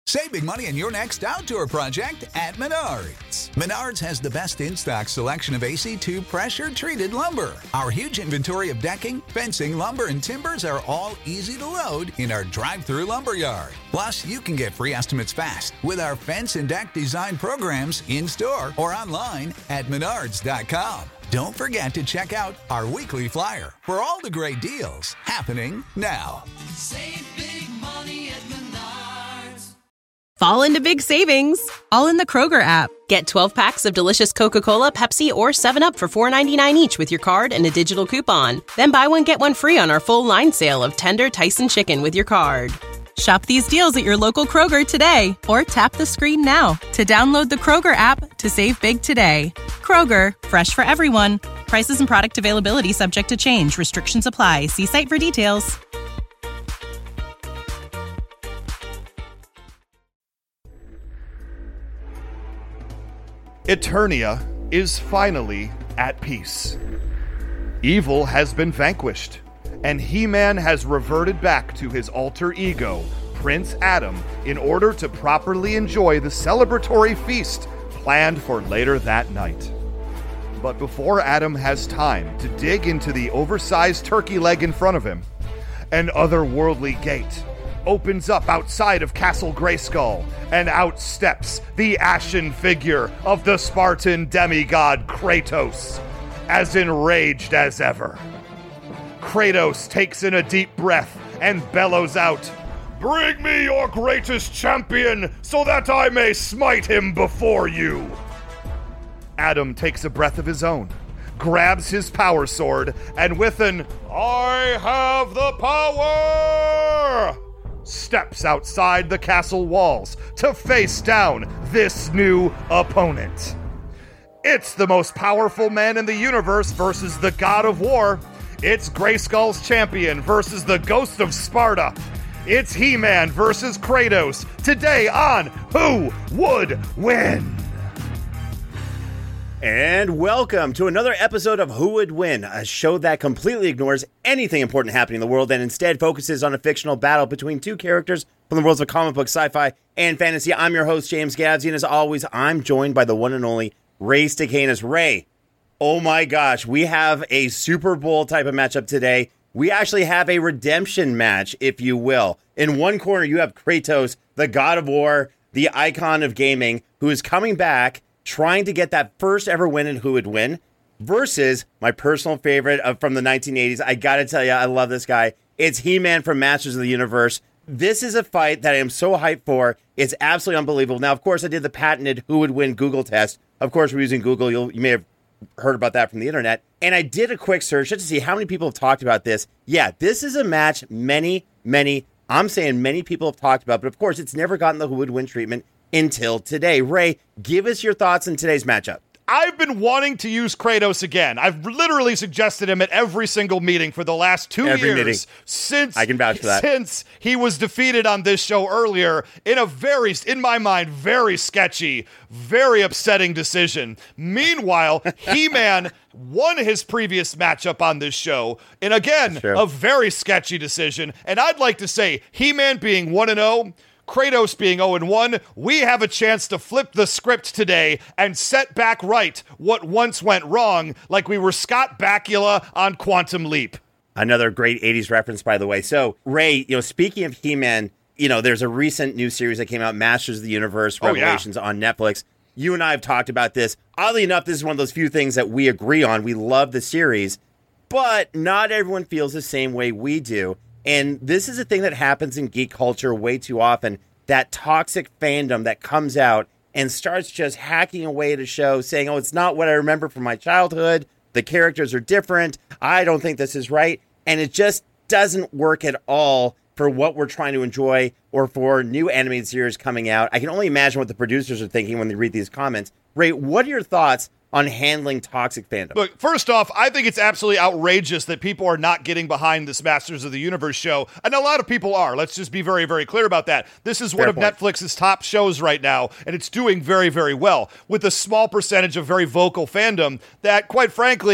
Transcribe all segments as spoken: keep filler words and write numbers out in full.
Save big money on your next outdoor project at Menards. Menards has the best in-stock selection of A C two pressure-treated lumber. Our huge inventory of decking, fencing, lumber, and timbers are all easy to load in our drive-through lumber yard. Plus, you can get free estimates fast with our fence and deck design programs in-store or online at menards dot com. Don't forget to check out our weekly flyer for all the great deals happening now. Save big money at Menards. Fall into big savings, all in the Kroger app. Get twelve packs of delicious Coca-Cola, Pepsi, or seven up for four ninety-nine each with your card and a digital coupon. Then buy one, get one free on our full line sale of tender Tyson chicken with your card. Shop these deals at your local Kroger today, or tap the screen now to download the Kroger app to save big today. Kroger, fresh for everyone. Prices and product availability subject to change. Restrictions apply. See site for details. Eternia is finally at peace. Evil has been vanquished, and He-Man has reverted back to his alter ego, Prince Adam, in order to properly enjoy the celebratory feast planned for later that night. But before Adam has time to dig into the oversized turkey leg in front of him, an otherworldly gate opens up outside of Castle Grayskull, and out steps the ashen figure of the Spartan demigod Kratos, as enraged as ever. Kratos takes in a deep breath and bellows out, "Bring me your greatest champion, so that I may smite him before you." Adam takes a breath of his own, grabs his power sword, and with an "I have the power!" steps outside the castle walls to face down this new opponent. It's the most powerful man in the universe versus the god of war. It's Grayskull's champion versus the ghost of Sparta. It's He-Man versus Kratos. Today on Who Would Win? And welcome to another episode of Who Would Win, a show that completely ignores anything important happening in the world and instead focuses on a fictional battle between two characters from the worlds of comic book, sci-fi, and fantasy. I'm your host, James Gavsey, and as always, I'm joined by the one and only Ray Stacanis. Ray, oh my gosh, we have a Super Bowl type of matchup today. We actually have a redemption match, if you will. In one corner, you have Kratos, the god of war, the icon of gaming, who is coming back trying to get that first ever win in Who Would Win, versus my personal favorite of from the nineteen eighties. I gotta tell you, I love this guy. It's He-Man from Masters of the Universe. This is a fight that I am so hyped for. It's absolutely unbelievable. Now, of course, I did the patented Who Would Win Google test. Of course, we're using Google. You'll, you may have heard about that from the internet. And I did a quick search just to see how many people have talked about this. Yeah, this is a match many, many, I'm saying many people have talked about, but of course, it's never gotten the Who Would Win treatment until today. Ray, give us your thoughts on today's matchup. I've been wanting to use Kratos again. I've literally suggested him at every single meeting for the last two every years meeting. since I can vouch for that. Since he was defeated on this show earlier in a very, in my mind, very sketchy, very upsetting decision. Meanwhile, He-Man won his previous matchup on this show, and again, a very sketchy decision. And I'd like to say, He-Man being one and oh, Kratos being oh and one, we have a chance to flip the script today and set back right what once went wrong, like we were Scott Bakula on Quantum Leap. Another great eighties reference, by the way. So, Ray, you know, speaking of He-Man, you know, there's a recent new series that came out, Masters of the Universe, Revelations oh, yeah. on Netflix. You and I have talked about this. Oddly enough, this is one of those few things that we agree on. We love the series, but not everyone feels the same way we do. And this is a thing that happens in geek culture way too often, that toxic fandom that comes out and starts just hacking away at a show saying, oh, it's not what I remember from my childhood. The characters are different. I don't think this is right. And it just doesn't work at all for what we're trying to enjoy or for new animated series coming out. I can only imagine what the producers are thinking when they read these comments. Ray, what are your thoughts on handling toxic fandom? Look, first off, I think it's absolutely outrageous that people are not getting behind this Masters of the Universe show. And a lot of people are. Let's just be very, very clear about that. This is Fair one of point. Netflix's top shows right now, and it's doing very, very well with a small percentage of very vocal fandom that, quite frankly,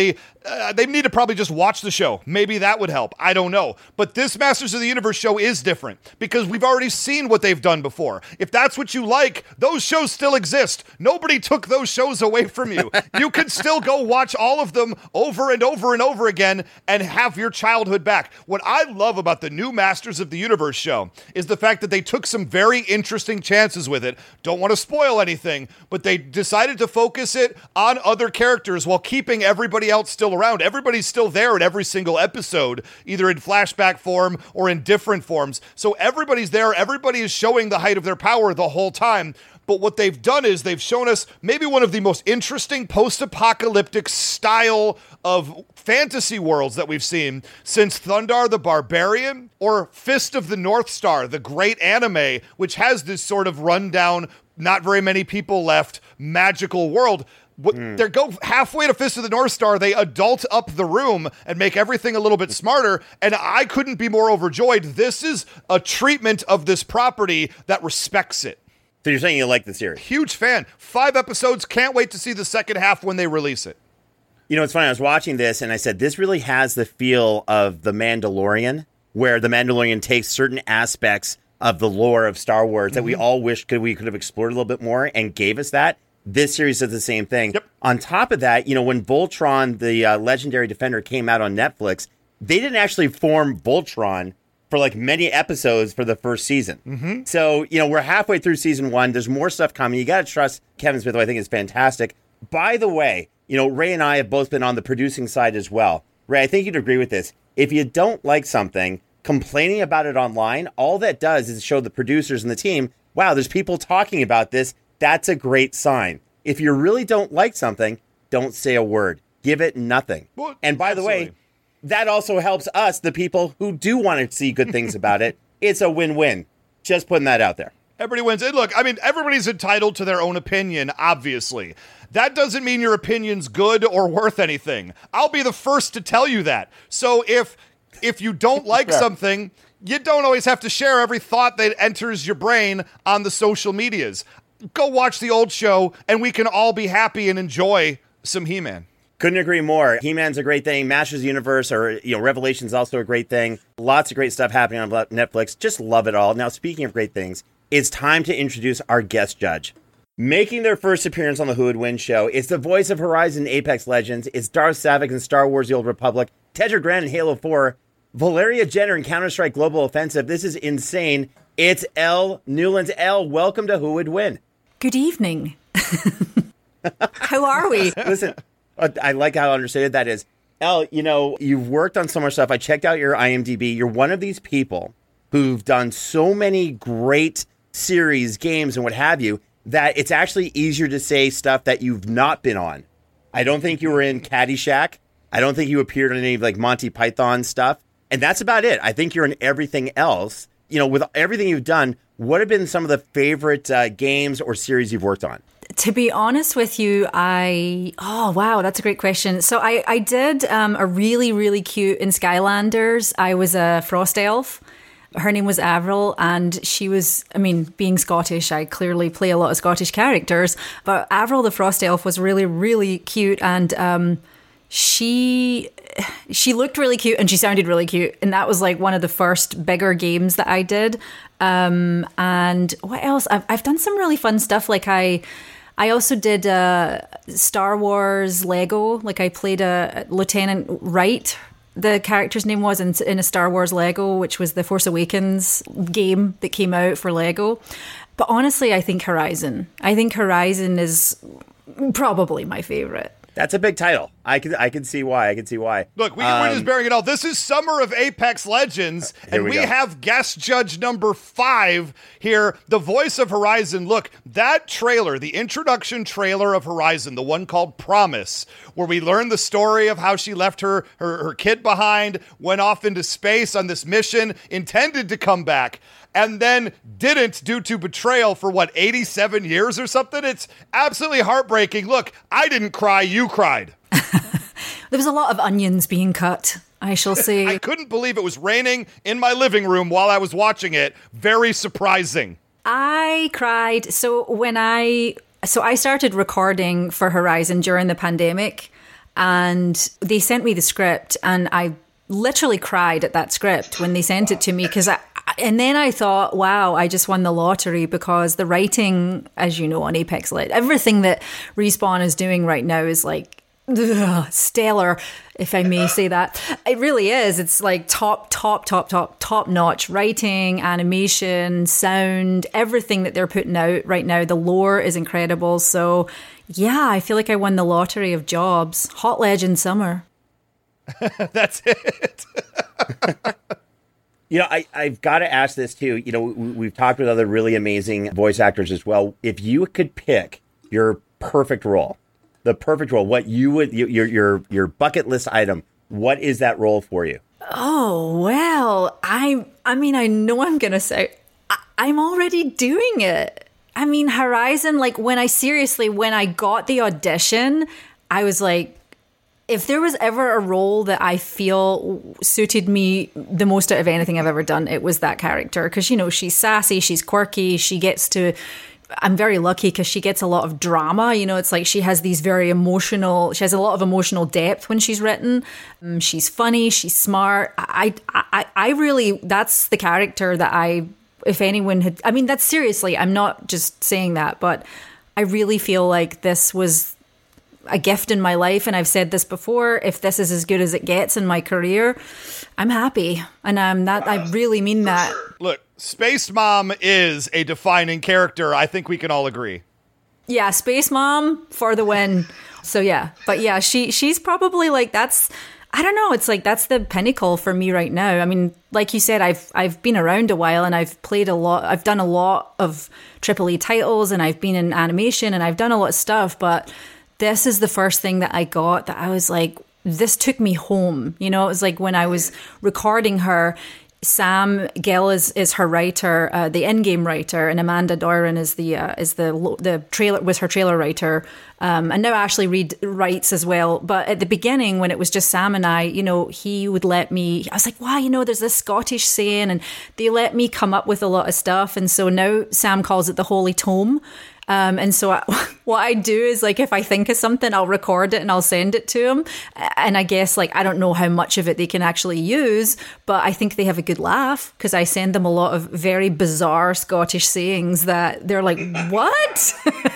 Uh, they need to probably just watch the show. Maybe that would help. I don't know. But this Masters of the Universe show is different because we've already seen what they've done before. If that's what you like, those shows still exist. Nobody took those shows away from you. You can still go watch all of them over and over and over again and have your childhood back. What I love about the new Masters of the Universe show is the fact that they took some very interesting chances with it. Don't want to spoil anything, but they decided to focus it on other characters while keeping everybody else still around. Everybody's still there in every single episode, either in flashback form or in different forms. So everybody's there. Everybody is showing the height of their power the whole time. But what they've done is they've shown us maybe one of the most interesting post-apocalyptic style of fantasy worlds that we've seen since Thundar the Barbarian or Fist of the North Star, the great anime, which has this sort of rundown, not very many people left, magical world. What, mm. They go halfway to Fist of the North Star, they adult up the room and make everything a little bit smarter, and I couldn't be more overjoyed. This is a treatment of this property that respects it. So you're saying you like the series? Huge fan. Five episodes, can't wait to see the second half when they release it. You know, it's funny, I was watching this, and I said, this really has the feel of The Mandalorian, where The Mandalorian takes certain aspects of the lore of Star Wars mm-hmm. that we all wish could we could have explored a little bit more and gave us that. This series does the same thing. Yep. On top of that, you know, when Voltron, the uh, legendary defender, came out on Netflix, they didn't actually form Voltron for like many episodes for the first season. Mm-hmm. So, you know, we're halfway through season one. There's more stuff coming. You got to trust Kevin Smith, who I think is fantastic. By the way, you know, Ray and I have both been on the producing side as well. Ray, I think you'd agree with this. If you don't like something, complaining about it online, all that does is show the producers and the team, wow, there's people talking about this. That's a great sign. If you really don't like something, don't say a word. Give it nothing. Well, and by absolutely. the way, that also helps us, the people who do want to see good things about it. It's a win-win. Just putting that out there. Everybody wins. And look, I mean, everybody's entitled to their own opinion, obviously. That doesn't mean your opinion's good or worth anything. I'll be the first to tell you that. So if if you don't like yeah. something, you don't always have to share every thought that enters your brain on the social medias. Go watch the old show, and we can all be happy and enjoy some He-Man. Couldn't agree more. He-Man's a great thing. Masters of the Universe or, you know, Revelation's also a great thing. Lots of great stuff happening on Netflix. Just love it all. Now, speaking of great things, it's time to introduce our guest judge. Making their first appearance on the Who Would Win show, it's the voice of Horizon Apex Legends. It's Darth Savik in Star Wars The Old Republic, Tedra Grant in Halo four, Valeria Jenner in Counter-Strike Global Offensive. This is insane. It's Elle Newlands. Elle, welcome to Who Would Win. Good evening. How are we? Listen, I like how understated that is. Elle, you know, you've worked on so much stuff. I checked out your I M D B. You're one of these people who've done so many great series, games, and what have you, that it's actually easier to say stuff that you've not been on. I don't think you were in Caddyshack. I don't think you appeared on any of like Monty Python stuff. And that's about it. I think you're in everything else. You know, with everything you've done, what have been some of the favorite uh, games or series you've worked on? To be honest with you, I... Oh, wow, that's a great question. So I, I did um, a really, really cute... In Skylanders, I was a frost elf. Her name was Avril, and she was... I mean, being Scottish, I clearly play a lot of Scottish characters, but Avril the frost elf was really, really cute, and um, she... She looked really cute and she sounded really cute. And that was like one of the first bigger games that I did. Um, and what else? I've, I've done some really fun stuff. Like I, I also did uh, Star Wars Lego. Like I played a, a Lieutenant Wright, the character's name was, in, in a Star Wars Lego, which was the Force Awakens game that came out for Lego. But honestly, I think Horizon. I think Horizon is probably my favorite. That's a big title. I can I can see why. I can see why. Look, we, um, we're just bearing it all. This is Summer of Apex Legends, and we, we have guest judge number five here, the voice of Horizon. Look, that trailer, the introduction trailer of Horizon, the one called Promise, where we learn the story of how she left her, her, her kid behind, went off into space on this mission, intended to come back, and then didn't due to betrayal for, what, eighty-seven years or something? It's absolutely heartbreaking. Look, I didn't cry, you cried. There was a lot of onions being cut, I shall say. I couldn't believe it was raining in my living room while I was watching it. Very surprising. I cried. So when I... So I started recording for Horizon during the pandemic, And they sent me the script, and I literally cried at that script when they sent it to me, because I, and then I thought, wow, I just won the lottery, because the writing, as you know, on Apex Lit, everything that Respawn is doing right now is like ugh, stellar, if I may say that. It really is. It's like top, top, top, top, top notch writing, animation, sound, everything that they're putting out right now. The lore is incredible. So yeah, I feel like I won the lottery of jobs. Hot Legend Summer. That's it. You know, I, I've got to ask this too. You know, we, we've talked with other really amazing voice actors as well. If you could pick your perfect role, the perfect role, what you would, your your your bucket list item, what is that role for you? Oh, well, I I mean, I know I'm going to say, I, I'm already doing it. I mean, Horizon, like when I seriously, when I got the audition, I was like, if there was ever a role that I feel suited me the most out of anything I've ever done, it was that character. Because, you know, she's sassy, she's quirky, she gets to, I'm very lucky because she gets a lot of drama. You know, it's like she has these very emotional, she has a lot of emotional depth when she's written. Um, she's funny, she's smart. I, I, I really, that's the character that I, if anyone had, I mean, that's seriously, I'm not just saying that, but I really feel like this was a gift in my life. And I've said this before, if this is as good as it gets in my career, I'm happy. And I'm not, I really mean that. Look, Space Mom is a defining character. I think we can all agree. Yeah, Space Mom for the win. So yeah, but yeah, she she's probably like, that's, I don't know. It's like, that's the pinnacle for me right now. I mean, like you said, I've I've been around a while, and I've played a lot. I've done a lot of triple E titles, and I've been in animation, and I've done a lot of stuff. But this is the first thing that I got that I was like, this took me home. You know, it was like when I was recording her, Sam Gill is, is her writer, uh, the in-game writer, and Amanda Doran is the uh, is the the trailer was her trailer writer, um, and now Ashley Reed writes as well. But at the beginning, when it was just Sam and I, you know, he would let me. I was like, wow, you know, there's this Scottish saying, and they let me come up with a lot of stuff. And so now Sam calls it the Holy Tome. Um, and so I, what I do is, like, if I think of something, I'll record it and I'll send it to them. And I guess, like, I don't know how much of it they can actually use, but I think they have a good laugh because I send them a lot of very bizarre Scottish sayings that they're like, what?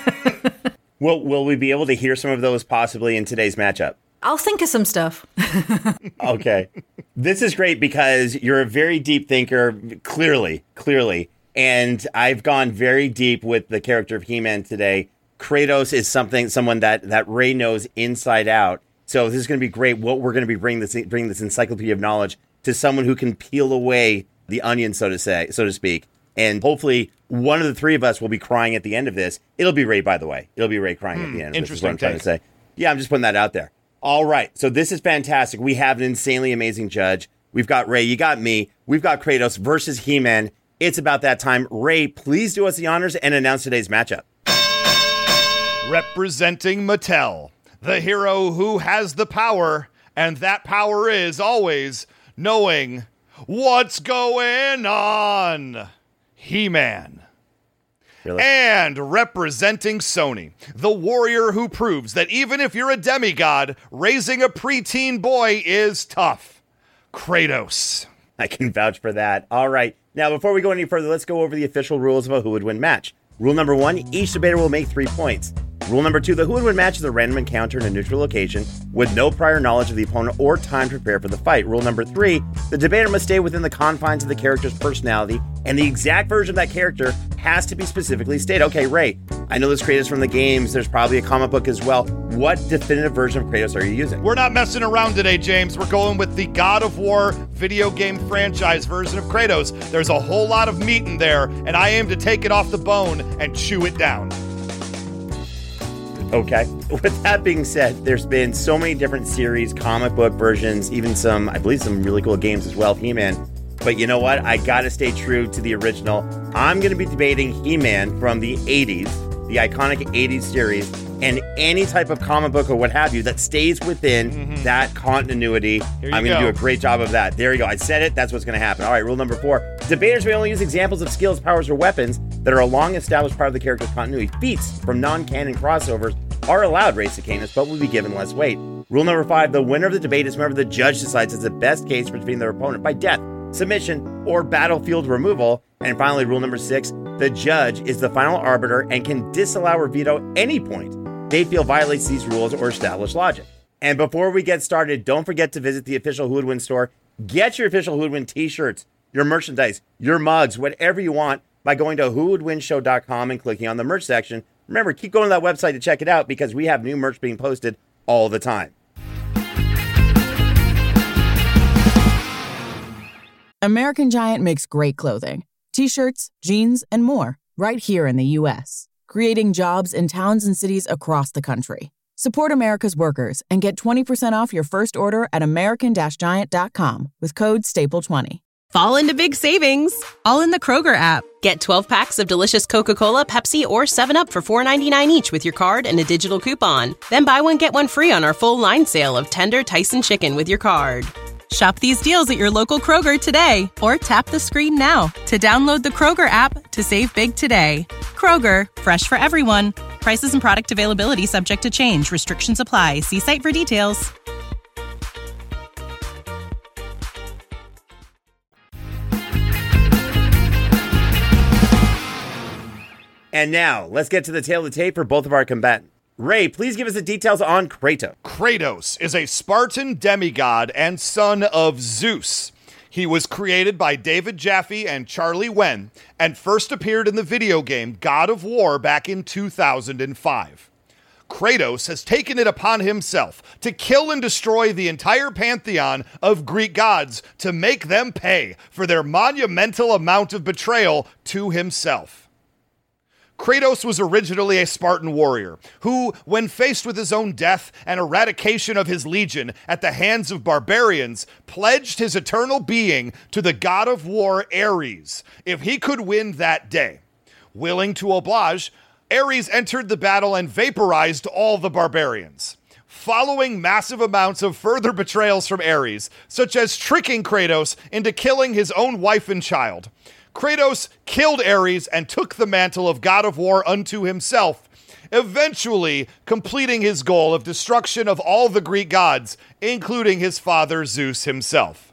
Will, will we be able to hear some of those possibly in today's matchup? I'll think of some stuff. Okay. This is great because you're a very deep thinker, clearly, clearly. And I've gone very deep with the character of He-Man today. Kratos is something, someone that, that Ray knows inside out. So this is going to be great. What we're going to be bringing this, bringing this encyclopedia of knowledge to someone who can peel away the onion, so to say, so to speak. And hopefully one of the three of us will be crying at the end of this. It'll be Ray, by the way. It'll be Ray crying mm, at the end of this. Interesting. Is what I'm trying to say. Yeah, I'm just putting that out there. All right. So this is fantastic. We have an insanely amazing judge. We've got Ray. You got me. We've got Kratos versus He-Man. It's about that time. Ray, please do us the honors and announce today's matchup. Representing Mattel, the hero who has the power, and that power is always knowing what's going on. He-Man. Really? And representing Sony, the warrior who proves that even if you're a demigod, raising a preteen boy is tough. Kratos. I can vouch for that. All right. Now, before we go any further, let's go over the official rules of a Who Would Win match. Rule number one, each debater will make three points. Rule number two, the Who Would Win match is a random encounter in a neutral location with no prior knowledge of the opponent or time to prepare for the fight. Rule number three, the debater must stay within the confines of the character's personality, and the exact version of that character has to be specifically stated. Okay, Ray, I know this Kratos from the games. There's probably a comic book as well. What definitive version of Kratos are you using? We're not messing around today, James. We're going with the God of War video game franchise version of Kratos. There's a whole lot of meat in there, and I aim to take it off the bone and chew it down. Okay. With that being said, there's been so many different series, comic book versions, even some, I believe, some really cool games as well, He-Man. But you know what? I gotta stay true to the original. I'm gonna be debating He-Man from the eighties, the iconic eighties series, and any type of comic book or what have you that stays within mm-hmm. that continuity. I'm going to do a great job of that. There you go. I said it. That's what's going to happen. All right, rule number four. Debaters may only use examples of skills, powers, or weapons that are a long-established part of the character's continuity. Feats from non-canon crossovers are allowed race to Canis, but will be given less weight. Rule number five, the winner of the debate is whenever the judge decides it's the best case for defeating their opponent by death, submission, or battlefield removal. And finally, rule number six, the judge is the final arbiter and can disallow or veto any point they feel violates these rules or established logic. And before we get started, don't forget to visit the official Who Would Win store. Get your official Who Would Win t-shirts, your merchandise, your mugs, whatever you want by going to who would win show dot com and clicking on the merch section. Remember, keep going to that website to check it out because we have new merch being posted all the time. American Giant makes great clothing, t-shirts, jeans, and more right here in the U S, creating jobs in towns and cities across the country. Support America's workers and get twenty percent off your first order at american giant dot com with code staple twenty. Fall into big savings, all in the Kroger app. Get twelve packs of delicious Coca-Cola, Pepsi, or seven up for four ninety-nine each with your card and a digital coupon. Then buy one, get one free on our full line sale of tender Tyson chicken with your card. Shop these deals at your local Kroger today, or tap the screen now to download the Kroger app to save big today. Kroger, fresh for everyone. Prices and product availability subject to change. Restrictions apply. See site for details. And now, let's get to the tail of the tape for both of our combatants. Ray, please give us the details on Kratos. Kratos is a Spartan demigod and son of Zeus. He was created by David Jaffe and Charlie Wen and first appeared in the video game God of War back in two thousand five. Kratos has taken it upon himself to kill and destroy the entire pantheon of Greek gods to make them pay for their monumental amount of betrayal to himself. Kratos was originally a Spartan warrior who, when faced with his own death and eradication of his legion at the hands of barbarians, pledged his eternal being to the god of war Ares if he could win that day. Willing to oblige, Ares entered the battle and vaporized all the barbarians. Following massive amounts of further betrayals from Ares, such as tricking Kratos into killing his own wife and child, Kratos killed Ares and took the mantle of God of War unto himself, eventually completing his goal of destruction of all the Greek gods, including his father Zeus himself.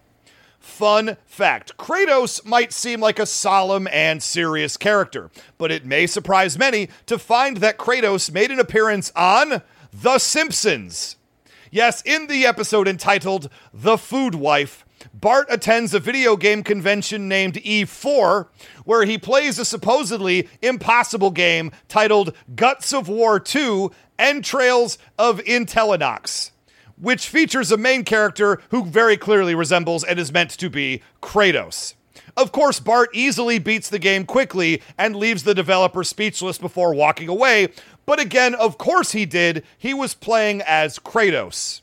Fun fact, Kratos might seem like a solemn and serious character, but it may surprise many to find that Kratos made an appearance on The Simpsons. Yes, in the episode entitled The Food Wife, Bart attends a video game convention named E four, where he plays a supposedly impossible game titled Guts of War two, Entrails of Intelinox, which features a main character who very clearly resembles and is meant to be Kratos. Of course, Bart easily beats the game quickly and leaves the developer speechless before walking away, but again, of course he did. He was playing as Kratos.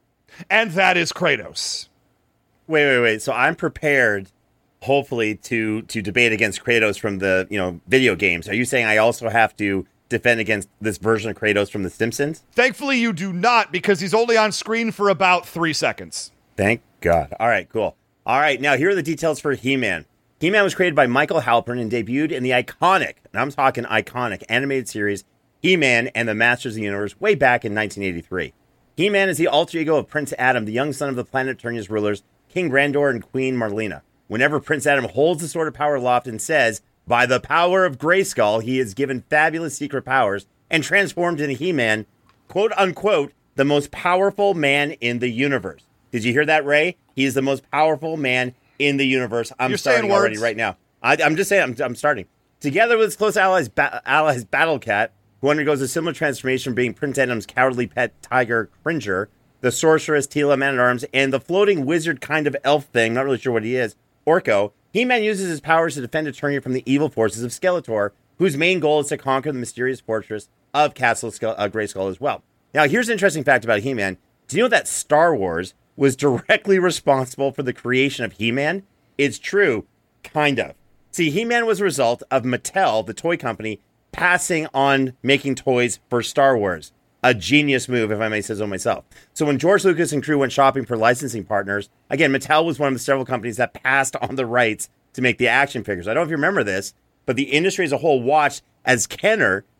And that is Kratos. Wait, wait, wait. So I'm prepared, hopefully, to to debate against Kratos from the, you know, video games. Are you saying I also have to defend against this version of Kratos from The Simpsons? Thankfully, you do not, because he's only on screen for about three seconds. Thank God. All right, cool. All right, now here are the details for He-Man. He-Man was created by Michael Halpern and debuted in the iconic, and I'm talking iconic, animated series He-Man and the Masters of the Universe way back in nineteen eighty-three. He-Man is the alter ego of Prince Adam, the young son of the planet Eternia's rulers, King Grandor and Queen Marlena. Whenever Prince Adam holds the Sword of Power aloft and says, by the power of Grayskull, he is given fabulous secret powers and transformed into He-Man, quote unquote, the most powerful man in the universe. Did you hear that, Ray? He is the most powerful man in the universe. I'm You're starting already right now. I, I'm just saying, I'm, I'm starting. Together with his close allies, ba- allies Battle Cat, who undergoes a similar transformation being Prince Adam's cowardly pet tiger, Cringer, the sorceress, Tila Man-at-Arms, and the floating wizard kind of elf thing, not really sure what he is, Orko, He-Man uses his powers to defend Eternia from the evil forces of Skeletor, whose main goal is to conquer the mysterious fortress of Castle Ske- uh, Grayskull as well. Now, here's an interesting fact about He-Man. Do you know that Star Wars was directly responsible for the creation of He-Man? It's true, kind of. See, He-Man was a result of Mattel, the toy company, passing on making toys for Star Wars. A genius move, if I may say so myself. So when George Lucas and crew went shopping for licensing partners, again, Mattel was one of the several companies that passed on the rights to make the action figures. I don't know if you remember this, but the industry as a whole watched as Kenner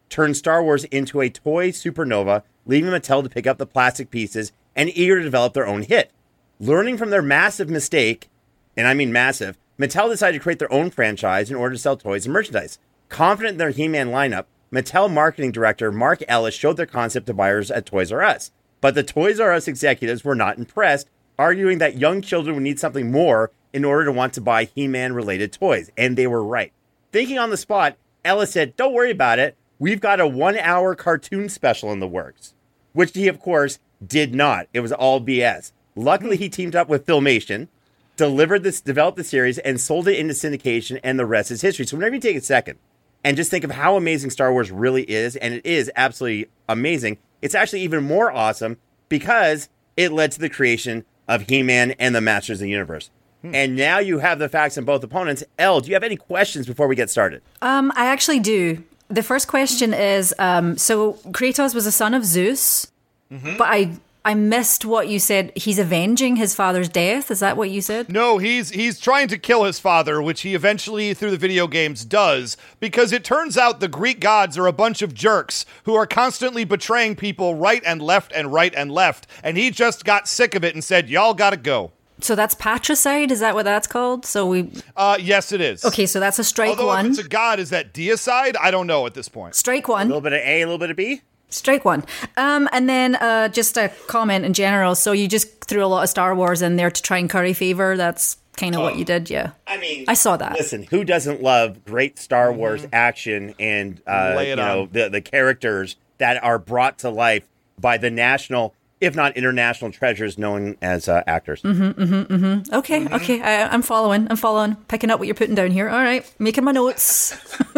turned Star Wars into a toy supernova, leaving Mattel to pick up the plastic pieces and eager to develop their own hit. Learning from their massive mistake, and I mean massive, Mattel decided to create their own franchise in order to sell toys and merchandise. Confident in their He-Man lineup, Mattel marketing director Mark Ellis showed their concept to buyers at Toys R Us. But the Toys R Us executives were not impressed, arguing that young children would need something more in order to want to buy He-Man related toys. And they were right. Thinking on the spot, Ellis said, "Don't worry about it. We've got a one-hour cartoon special in the works." Which he, of course, did not. It was all B S. Luckily, he teamed up with Filmation, delivered this, developed the series, and sold it into syndication, and the rest is history. So whenever you take a second and just think of how amazing Star Wars really is, and it is absolutely amazing, it's actually even more awesome because it led to the creation of He-Man and the Masters of the Universe. Hmm. And now you have the facts on both opponents. Elle, do you have any questions before we get started? Um, I actually do. The first question is, um, so Kratos was a son of Zeus, mm-hmm. but I I missed what you said. He's avenging his father's death. Is that what you said? No, he's he's trying to kill his father, which he eventually, through the video games, does, because it turns out the Greek gods are a bunch of jerks who are constantly betraying people right and left and right and left, and he just got sick of it and said, "Y'all gotta go." So that's patricide? Is that what that's called? So we... Uh, yes, it is. Okay, so that's a strike Although one. Although if it's a god, is that deicide? I don't know at this point. Strike one. A little bit of A, a little bit of B? Strike one. Um, and then uh, just a comment in general. So you just threw a lot of Star Wars in there to try and curry favor. That's kind of oh. what you did, yeah. I mean... I saw that. Listen, who doesn't love great Star Wars mm-hmm. action and, uh, you know, the, the characters that are brought to life by the national... if not international treasures known as uh, actors. Mm-hmm, mm-hmm, mm-hmm. Okay, mm-hmm. okay, I, I'm following, I'm following, picking up what you're putting down here. All right, making my notes.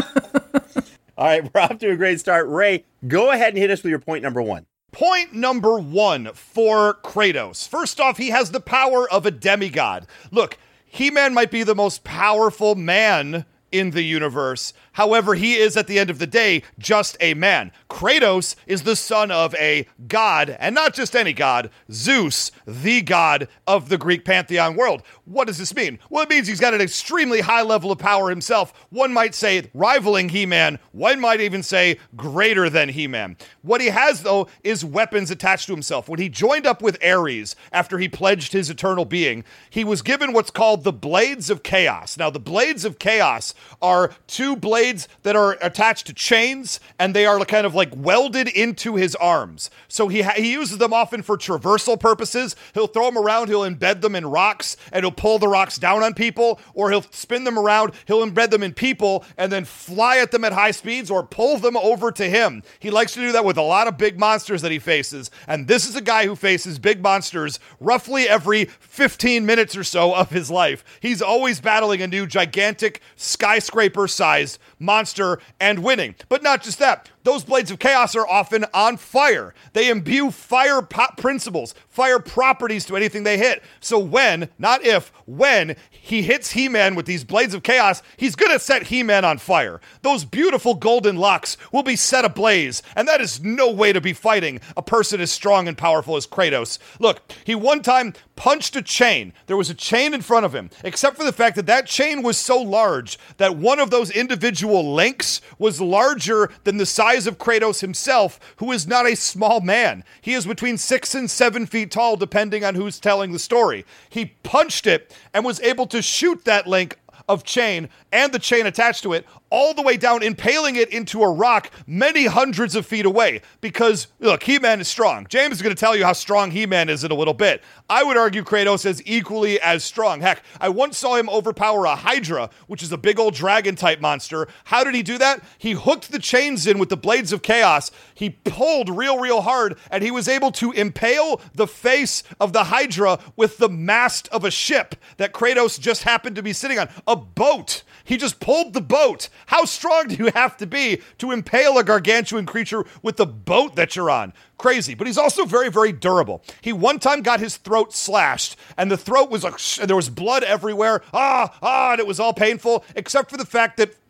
All right, we're off to a great start. Ray, go ahead and hit us with your point number one. Point number one for Kratos. First off, he has the power of a demigod. Look, He-Man might be the most powerful man in the universe. However, he is, at the end of the day, just a man. Kratos is the son of a god, and not just any god, Zeus, the god of the Greek pantheon world. What does this mean? Well, it means he's got an extremely high level of power himself. One might say rivaling He-Man. One might even say greater than He-Man. What he has, though, is weapons attached to himself. When he joined up with Ares, after he pledged his eternal being, he was given what's called the Blades of Chaos. Now, the Blades of Chaos are two blades that are attached to chains, and they are kind of like welded into his arms. So he ha- he uses them often for traversal purposes. He'll throw them around, he'll embed them in rocks, and he'll pull the rocks down on people, or he'll spin them around, he'll embed them in people, and then fly at them at high speeds, or pull them over to him. He likes to do that with a lot of big monsters that he faces, and this is a guy who faces big monsters roughly every fifteen minutes or so of his life. He's always battling a new gigantic skyscraper-sized monster and winning. But not just that. Those Blades of Chaos are often on fire. They imbue fire po- principles, fire properties to anything they hit. So when, not if, when he hits He-Man with these Blades of Chaos, he's going to set He-Man on fire. Those beautiful golden locks will be set ablaze, and that is no way to be fighting a person as strong and powerful as Kratos. Look, he one time punched a chain. There was a chain in front of him, except for the fact that that chain was so large that one of those individual links was larger than the size of Kratos himself, who is not a small man. He is between six and seven feet tall, depending on who's telling the story. He punched it and was able to shoot that link of chain and the chain attached to it all the way down, impaling it into a rock many hundreds of feet away. Because, look, He-Man is strong. James is going to tell you how strong He-Man is in a little bit. I would argue Kratos is equally as strong. Heck, I once saw him overpower a Hydra, which is a big old dragon-type monster. How did he do that? He hooked the chains in with the Blades of Chaos. He pulled real, real hard, and he was able to impale the face of the Hydra with the mast of a ship that Kratos just happened to be sitting on. A boat. He just pulled the boat. How strong do you have to be to impale a gargantuan creature with the boat that you're on? Crazy. But he's also very, very durable. He one time got his throat slashed, and the throat was like, sh- there was blood everywhere. Ah, ah, and it was all painful, except for the fact that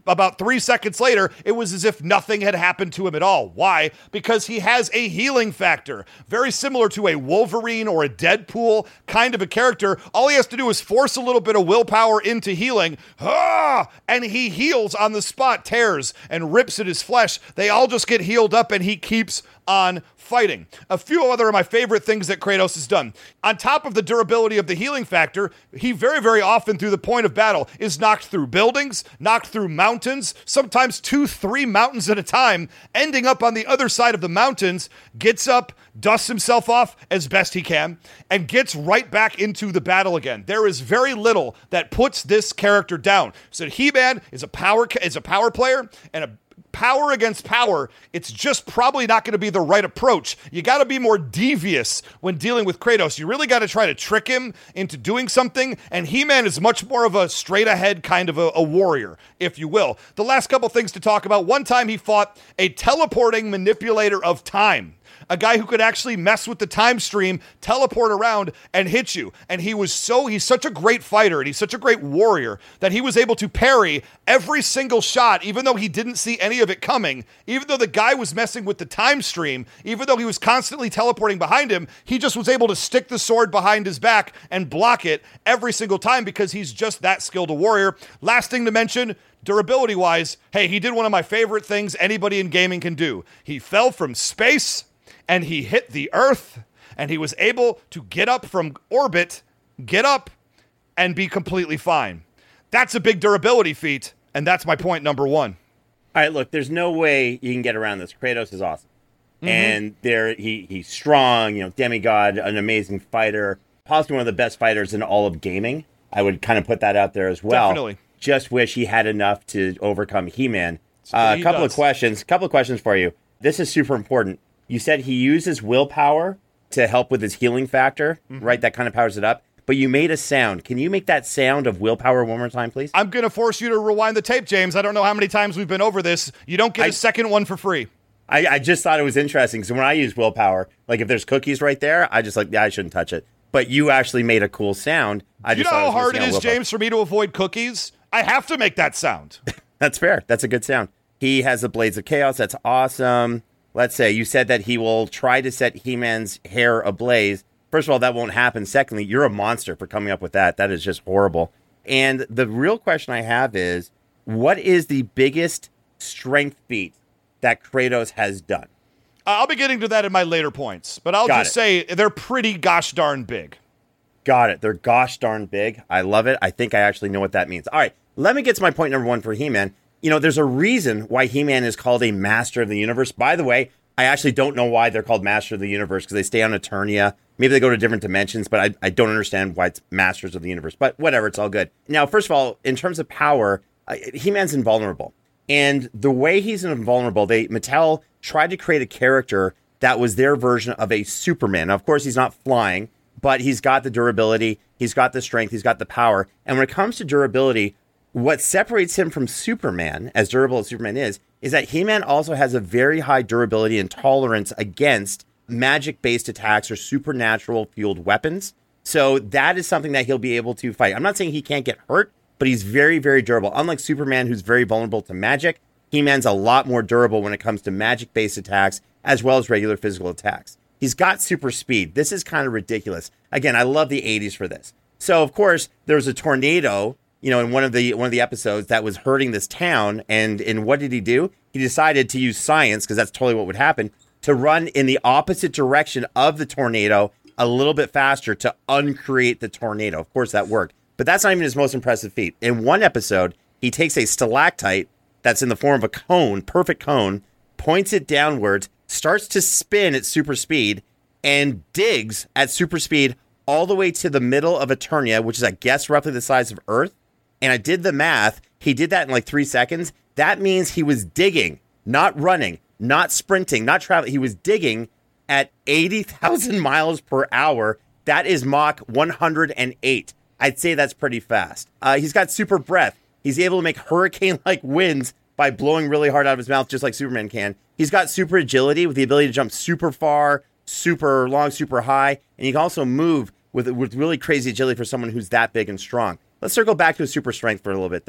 about three seconds later, it was as if nothing had happened to him at all. Why? Because he has a healing factor, very similar to a Wolverine or a Deadpool kind of a character. All he has to do is force a little bit of willpower into healing, ah, and he heals on the spot, tears and rips at his flesh. They all just get healed up, and he keeps on fighting. A few other of my favorite things that Kratos has done. On top of the durability of the healing factor, he very, very often through the point of battle is knocked through buildings, knocked through mountains, sometimes two, three mountains at a time, ending up on the other side of the mountains, gets up, dusts himself off as best he can, and gets right back into the battle again. There is very little that puts this character down. So He-Man is a power is a power player, and a power against power, it's just probably not going to be the right approach. You got to be more devious when dealing with Kratos. You really got to try to trick him into doing something, and He-Man is much more of a straight-ahead kind of a, a warrior, if you will. The last couple things to talk about. One time he fought a teleporting manipulator of time. A guy who could actually mess with the time stream, teleport around, and hit you. And he was so, he's such a great fighter, and he's such a great warrior, that he was able to parry every single shot, even though he didn't see any of it coming. Even though the guy was messing with the time stream, even though he was constantly teleporting behind him, he just was able to stick the sword behind his back and block it every single time because he's just that skilled a warrior. Last thing to mention, durability-wise, hey, he did one of my favorite things anybody in gaming can do. He fell from space, and he hit the Earth, and he was able to get up from orbit, get up, and be completely fine. That's a big durability feat, and that's my point number one. All right, look, there's no way you can get around this. Kratos is awesome. Mm-hmm. And there, he he's strong, you know, demigod, an amazing fighter, possibly one of the best fighters in all of gaming. I would kind of put that out there as well. Definitely. Just wish he had enough to overcome He-Man. A uh, couple does. of questions, couple of questions for you. This is super important. You said he uses willpower to help with his healing factor, mm-hmm. right? That kind of powers it up. But you made a sound. Can you make that sound of willpower one more time, please? I'm going to force you to rewind the tape, James. I don't know how many times we've been over this. You don't get I, a second one for free. I, I just thought it was interesting. So when I use willpower, like if there's cookies right there, I just like, yeah, I shouldn't touch it. But you actually made a cool sound. I you just know how it hard it is, willpower. James, for me to avoid cookies? I have to make that sound. That's fair. That's a good sound. He has the Blades of Chaos. That's awesome. Let's say you said that he will try to set He-Man's hair ablaze. First of all, that won't happen. Secondly, you're a monster for coming up with that. That is just horrible. And the real question I have is, what is the biggest strength feat that Kratos has done? I'll be getting to that in my later points, but I'll Got just it. say they're pretty gosh darn big. Got it. They're gosh darn big. I love it. I think I actually know what that means. All right, let me get to my point number one for He-Man. You know, there's a reason why He-Man is called a master of the universe. By the way, I actually don't know why they're called master of the universe, because they stay on Eternia. Maybe they go to different dimensions, but I, I don't understand why it's masters of the universe. But whatever, it's all good. Now, first of all, in terms of power, uh, He-Man's invulnerable. And the way he's invulnerable, they Mattel tried to create a character that was their version of a Superman. Now, of course, he's not flying, but he's got the durability, he's got the strength, he's got the power. And when it comes to durability, what separates him from Superman, as durable as Superman is, is that He-Man also has a very high durability and tolerance against magic-based attacks or supernatural-fueled weapons. So that is something that he'll be able to fight. I'm not saying he can't get hurt, but he's very, very durable. Unlike Superman, who's very vulnerable to magic, He-Man's a lot more durable when it comes to magic-based attacks, as well as regular physical attacks. He's got super speed. This is kind of ridiculous. Again, I love the eighties for this. So, of course, there's a tornado, you know, in one of the one of the episodes that was hurting this town. And, and what did he do? He decided to use science, because that's totally what would happen, to run in the opposite direction of the tornado a little bit faster to uncreate the tornado. Of course, that worked. But that's not even his most impressive feat. In one episode, he takes a stalactite that's in the form of a cone, perfect cone, points it downwards, starts to spin at super speed, and digs at super speed all the way to the middle of Eternia, which is, I guess, roughly the size of Earth. And I did the math. He did that in like three seconds. That means he was digging, not running, not sprinting, not traveling. He was digging at eighty thousand miles per hour. That is Mach one hundred eight. I'd say that's pretty fast. Uh, he's got super breath. He's able to make hurricane-like winds by blowing really hard out of his mouth, just like Superman can. He's got super agility with the ability to jump super far, super long, super high. And he can also move with, with really crazy agility for someone who's that big and strong. Let's circle back to his super strength for a little bit, though.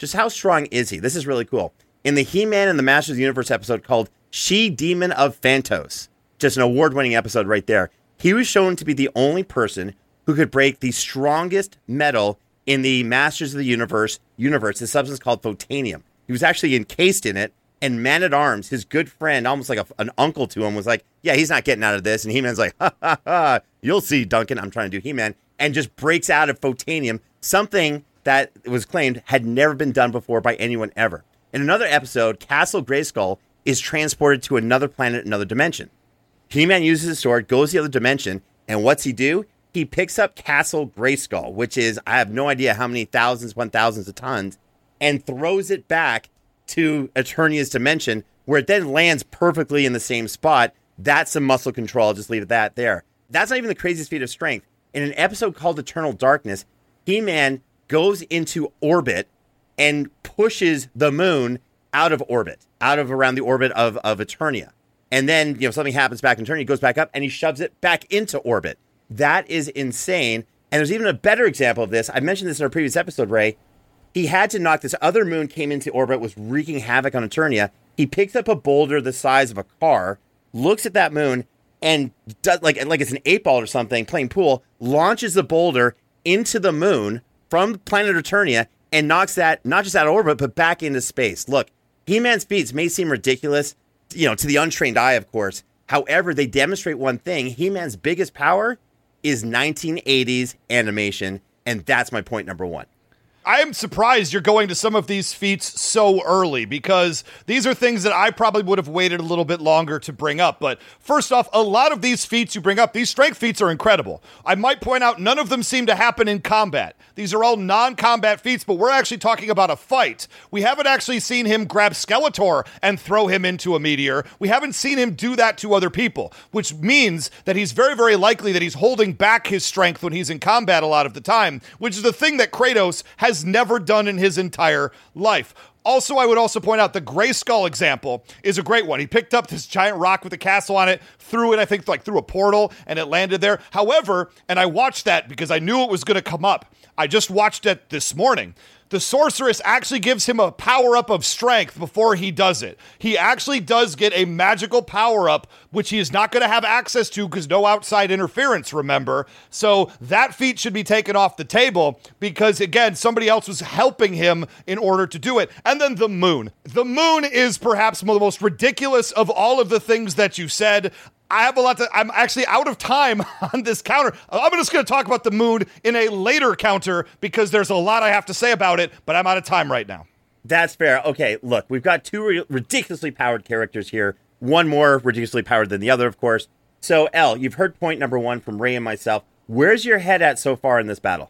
just how strong is he? This is really cool. In the He-Man and the Masters of the Universe episode called She-Demon of Phantos, just an award-winning episode right there, he was shown to be the only person who could break the strongest metal in the Masters of the Universe universe, the substance called photanium. He was actually encased in it, and Man-at-Arms, his good friend, almost like a, an uncle to him, was like, yeah, he's not getting out of this. And He-Man's like, ha, ha, ha, you'll see, Duncan, I'm trying to do He-Man, and just breaks out of photanium, something that was claimed had never been done before by anyone ever. In another episode, Castle Grayskull is transported to another planet, another dimension. He-Man uses his sword, goes to the other dimension, and what's he do? He picks up Castle Grayskull, which is, I have no idea how many thousands, one thousands of tons, and throws it back to Eternia's dimension, where it then lands perfectly in the same spot. That's some muscle control. I'll just leave it that there. That's not even the craziest feat of strength. In an episode called Eternal Darkness, He-Man goes into orbit and pushes the moon out of orbit, out of around the orbit of, of Eternia. And then, you know, something happens back in Eternia, he goes back up, and he shoves it back into orbit. That is insane. And there's even a better example of this. I mentioned this in our previous episode, Ray. He had to knock this other moon came into orbit, was wreaking havoc on Eternia. He picks up a boulder the size of a car, looks at that moon, and does like, like it's an eight ball or something, playing pool, launches the boulder into the moon from planet Eternia and knocks that not just out of orbit, but back into space. Look, He-Man's feats may seem ridiculous, you know, to the untrained eye, of course. However, they demonstrate one thing. He-Man's biggest power is nineteen eighties animation, and that's my point number one. I am surprised you're going to some of these feats so early, because these are things that I probably would have waited a little bit longer to bring up. But first off, a lot of these feats you bring up, these strength feats are incredible. I might point out none of them seem to happen in combat. These are all non-combat feats, but we're actually talking about a fight. We haven't actually seen him grab Skeletor and throw him into a meteor. We haven't seen him do that to other people, which means that he's very, very likely that he's holding back his strength when he's in combat a lot of the time, which is the thing that Kratos has has never done in his entire life. Also, I would also point out the Grayskull example is a great one. He picked up this giant rock with a castle on it, threw it, I think, like through a portal, and it landed there. However, and I watched that because I knew it was going to come up. I just watched it this morning. The sorceress actually gives him a power-up of strength before he does it. He actually does get a magical power-up, which he is not going to have access to because no outside interference, remember? So that feat should be taken off the table because, again, somebody else was helping him in order to do it. And then the moon. The moon is perhaps the most ridiculous of all of the things that you said. I have a lot to, I'm actually out of time on this counter. I'm just going to talk about the moon in a later counter because there's a lot I have to say about it, but I'm out of time right now. That's fair. Okay, look, we've got two re- ridiculously powered characters here. One more ridiculously powered than the other, of course. So, Elle, you've heard point number one from Ray and myself. Where's your head at so far in this battle?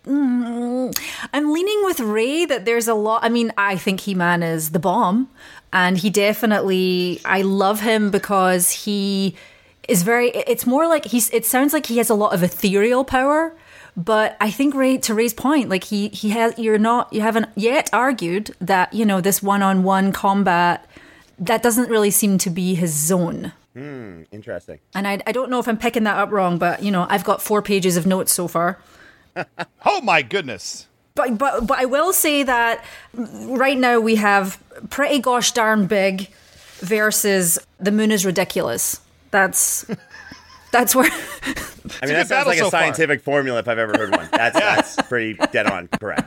Mm, I'm leaning with Ray that there's a lot. I mean, I think He-Man is the bomb, and he definitely, I love him because he is very, it's more like he's, it sounds like he has a lot of ethereal power, but I think Ray, to Ray's point, like he, he has, you're not, you haven't yet argued that, you know, this one-on-one combat, that doesn't really seem to be his zone. Hmm, interesting. And I, I don't know if I'm picking that up wrong, but, you know, I've got four pages of notes so far. Oh my goodness. But, but, but I will say that right now we have Pretty Gosh Darn Big versus The Moon is Ridiculous. That's that's where. I mean, that sounds like a so scientific far. formula if I've ever heard one. That's that's pretty dead on correct.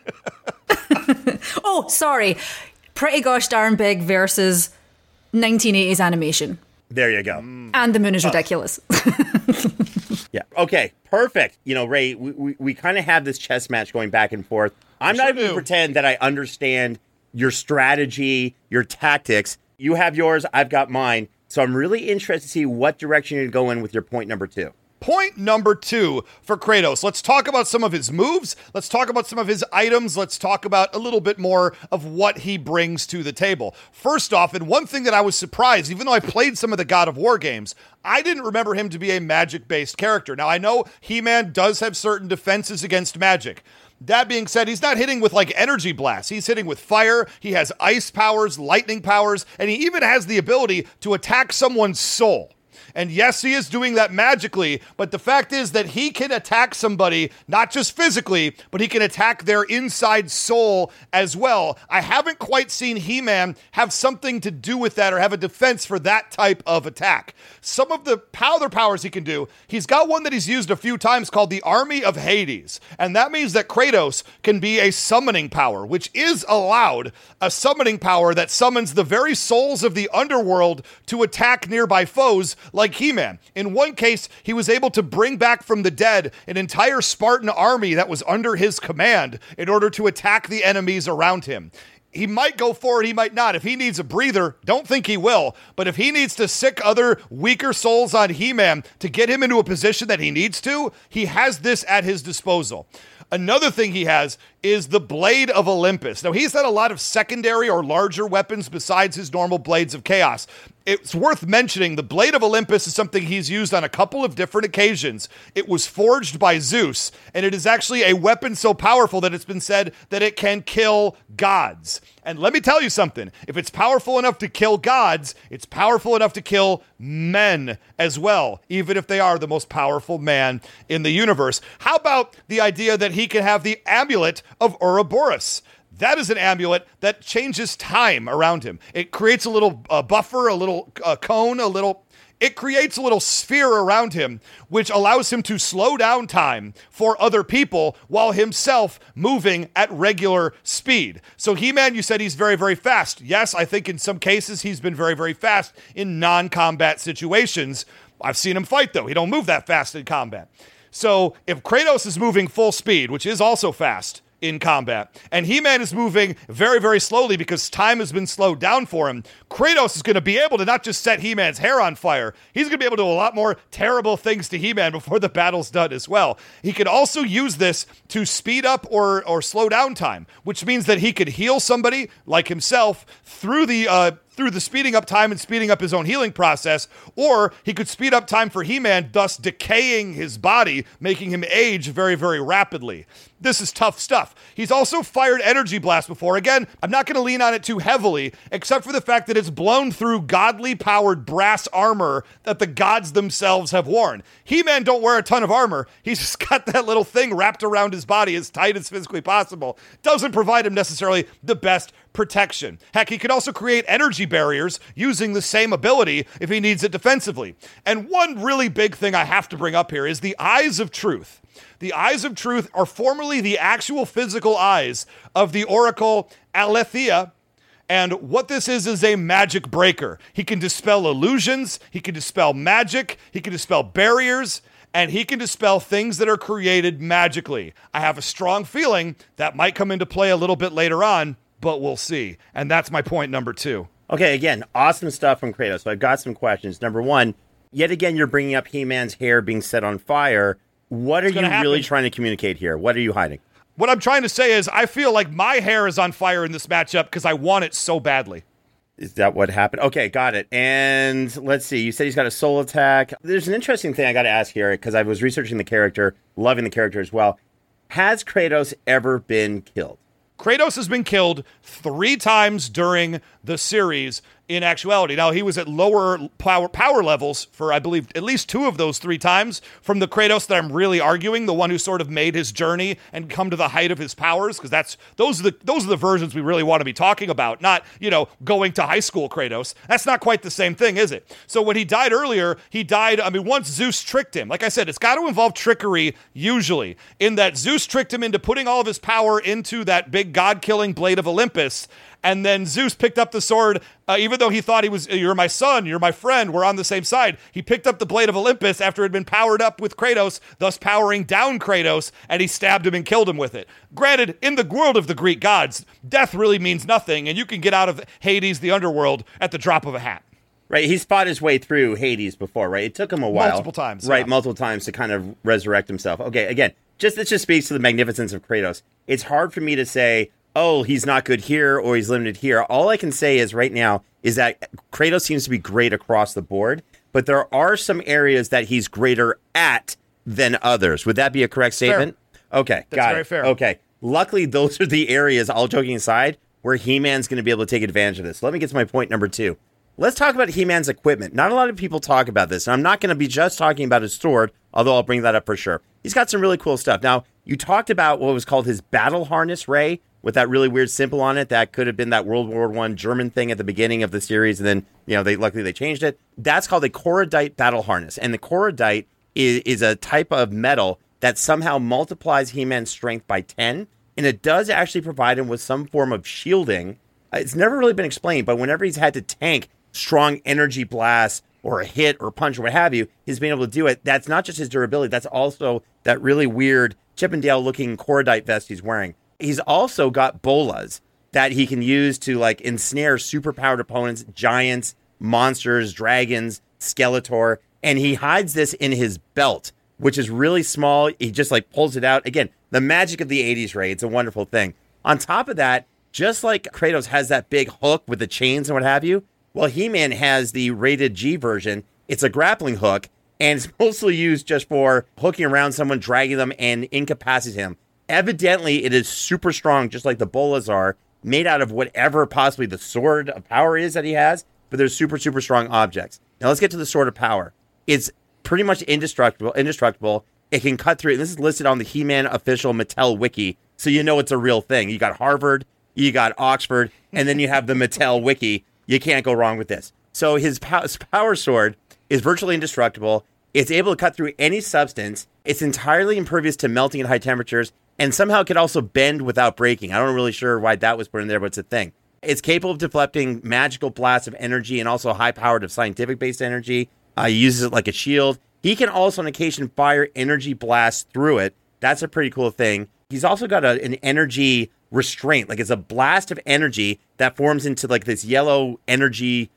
Oh, sorry, Pretty Gosh Darn Big versus nineteen eighties animation. There you go. And The Moon is oh. Ridiculous. Yeah. Okay. Perfect. You know, Ray, we we, we kind of have this chess match going back and forth. I'm sure not even do. going to pretend that I understand your strategy, your tactics. You have yours. I've got mine. So I'm really interested to see what direction you're going to go in with your point number two. Point number two for Kratos. Let's talk about some of his moves. Let's talk about some of his items. Let's talk about a little bit more of what he brings to the table. First off, and one thing that I was surprised, even though I played some of the God of War games, I didn't remember him to be a magic-based character. Now, I know He-Man does have certain defenses against magic. That being said, he's not hitting with like energy blasts. He's hitting with fire. He has ice powers, lightning powers, and he even has the ability to attack someone's soul. And yes, he is doing that magically, but the fact is that he can attack somebody, not just physically, but he can attack their inside soul as well. I haven't quite seen He-Man have something to do with that or have a defense for that type of attack. Some of the other powers he can do, he's got one that he's used a few times called the Army of Hades. And that means that Kratos can be a summoning power, which is allowed, a summoning power that summons the very souls of the underworld to attack nearby foes like He-Man. In one case, he was able to bring back from the dead an entire Spartan army that was under his command in order to attack the enemies around him. He might go forward, he might not. If he needs a breather, don't think he will. But if he needs to sick other weaker souls on He-Man to get him into a position that he needs to, he has this at his disposal. Another thing he has is the Blade of Olympus. Now, he's had a lot of secondary or larger weapons besides his normal Blades of Chaos. It's worth mentioning the Blade of Olympus is something he's used on a couple of different occasions. It was forged by Zeus, and it is actually a weapon so powerful that it's been said that it can kill gods. And let me tell you something. If it's powerful enough to kill gods, it's powerful enough to kill men as well, even if they are the most powerful man in the universe. How about the idea that he can have the amulet of Ouroboros? That is an amulet that changes time around him. It creates a little uh, buffer, a little uh, cone, a little... It creates a little sphere around him, which allows him to slow down time for other people while himself moving at regular speed. So He-Man, you said he's very, very fast. Yes, I think in some cases he's been very, very fast in non-combat situations. I've seen him fight, though. He don't move that fast in combat. So if Kratos is moving full speed, which is also fast in combat, and He-Man is moving very, very slowly because time has been slowed down for him, Kratos is going to be able to not just set He-Man's hair on fire, he's going to be able to do a lot more terrible things to He-Man before the battle's done as well. He can also use this to speed up or or slow down time, which means that he could heal somebody like himself through the uh through the speeding up time and speeding up his own healing process, or he could speed up time for He-Man, thus decaying his body, making him age very, very rapidly. This is tough stuff. He's also fired energy blasts before. Again, I'm not going to lean on it too heavily, except for the fact that it's blown through godly powered brass armor that the gods themselves have worn. He-Man don't wear a ton of armor. He's just got that little thing wrapped around his body as tight as physically possible. Doesn't provide him necessarily the best protection. Heck, he could also create energy barriers using the same ability if he needs it defensively. And one really big thing I have to bring up here is the Eyes of Truth. The Eyes of Truth are formerly the actual physical eyes of the Oracle Aletheia, and what this is is a magic breaker. He can dispel illusions, he can dispel magic, he can dispel barriers, and he can dispel things that are created magically. I have a strong feeling that might come into play a little bit later on, but we'll see. And that's my point number two. Okay, again, awesome stuff from Kratos. So I've got some questions. Number one, yet again, you're bringing up He-Man's hair being set on fire. What are you really trying to communicate here? What are you hiding? What I'm trying to say is I feel like my hair is on fire in this matchup because I want it so badly. Is that what happened? Okay, got it. And let's see. You said he's got a soul attack. There's an interesting thing I got to ask here because I was researching the character, loving the character as well. Has Kratos ever been killed? Kratos has been killed three times during the series in actuality. Now, he was at lower power power levels for, I believe, at least two of those three times from the Kratos that I'm really arguing, the one who sort of made his journey and come to the height of his powers, because that's those are the those are the versions we really want to be talking about, not, you know, going to high school Kratos. That's not quite the same thing, is it? So when he died earlier, he died, I mean, once Zeus tricked him. Like I said, it's got to involve trickery, usually, in that Zeus tricked him into putting all of his power into that big god-killing Blade of Olympus, and then Zeus picked up the sword, uh, even though he thought he was, you're my son, you're my friend, we're on the same side. He picked up the Blade of Olympus after it had been powered up with Kratos, thus powering down Kratos, and he stabbed him and killed him with it. Granted, in the world of the Greek gods, death really means nothing, and you can get out of Hades, the underworld, at the drop of a hat. Right, he's fought his way through Hades before, right? It took him a while. Multiple times. Right, yeah. multiple times to kind of resurrect himself. Okay, again, just this just speaks to the magnificence of Kratos. It's hard for me to say, oh, he's not good here or he's limited here. All I can say is right now is that Kratos seems to be great across the board, but there are some areas that he's greater at than others. Would that be a correct statement? Fair. Okay, That's got very it. fair. Okay, luckily those are the areas, all joking aside, where He-Man's going to be able to take advantage of this. Let me get to my point number two. let's talk about He-Man's equipment. Not a lot of people talk about this, and I'm not going to be just talking about his sword, although I'll bring that up for sure. He's got some really cool stuff. Now, you talked about what was called his battle harness, Ray, with that really weird symbol on it. That could have been that World War One German thing at the beginning of the series, and then, you know, they luckily they changed it. That's called a Korodite battle harness, and the Korodite is, is a type of metal that somehow multiplies He-Man's strength by ten, and it does actually provide him with some form of shielding. It's never really been explained, but whenever he's had to tank strong energy blasts or a hit or punch or what have you, he's been able to do it. That's not just his durability, that's also that really weird Chippendale-looking Korodite vest he's wearing. He's also got bolas that he can use to, like, ensnare superpowered opponents, giants, monsters, dragons, Skeletor, and he hides this in his belt, which is really small. He just, like, pulls it out. Again, the magic of the eighties, Ray. It's a wonderful thing. On top of that, just like Kratos has that big hook with the chains and what have you, well, He-Man has the rated G version. It's a grappling hook, and it's mostly used just for hooking around someone, dragging them, and incapacitating him. Evidently, it is super strong, just like the bolas are, made out of whatever possibly the sword of power is that he has, but they're super, super strong objects. Now, let's get to the sword of power. It's pretty much indestructible. Indestructible. It can cut through, and this is listed on the He-Man official Mattel wiki, so you know it's a real thing. You got Harvard, you got Oxford, and then you have the Mattel wiki. You can't go wrong with this. So his power sword is virtually indestructible. It's able to cut through any substance. It's entirely impervious to melting at high temperatures, and somehow it could also bend without breaking. I'm not really sure why that was put in there, but it's a thing. It's capable of deflecting magical blasts of energy and also high-powered of scientific-based energy. Uh, he uses it like a shield. He can also on occasion fire energy blasts through it. That's a pretty cool thing. He's also got a, an energy restraint. Like, it's a blast of energy that forms into like this yellow energy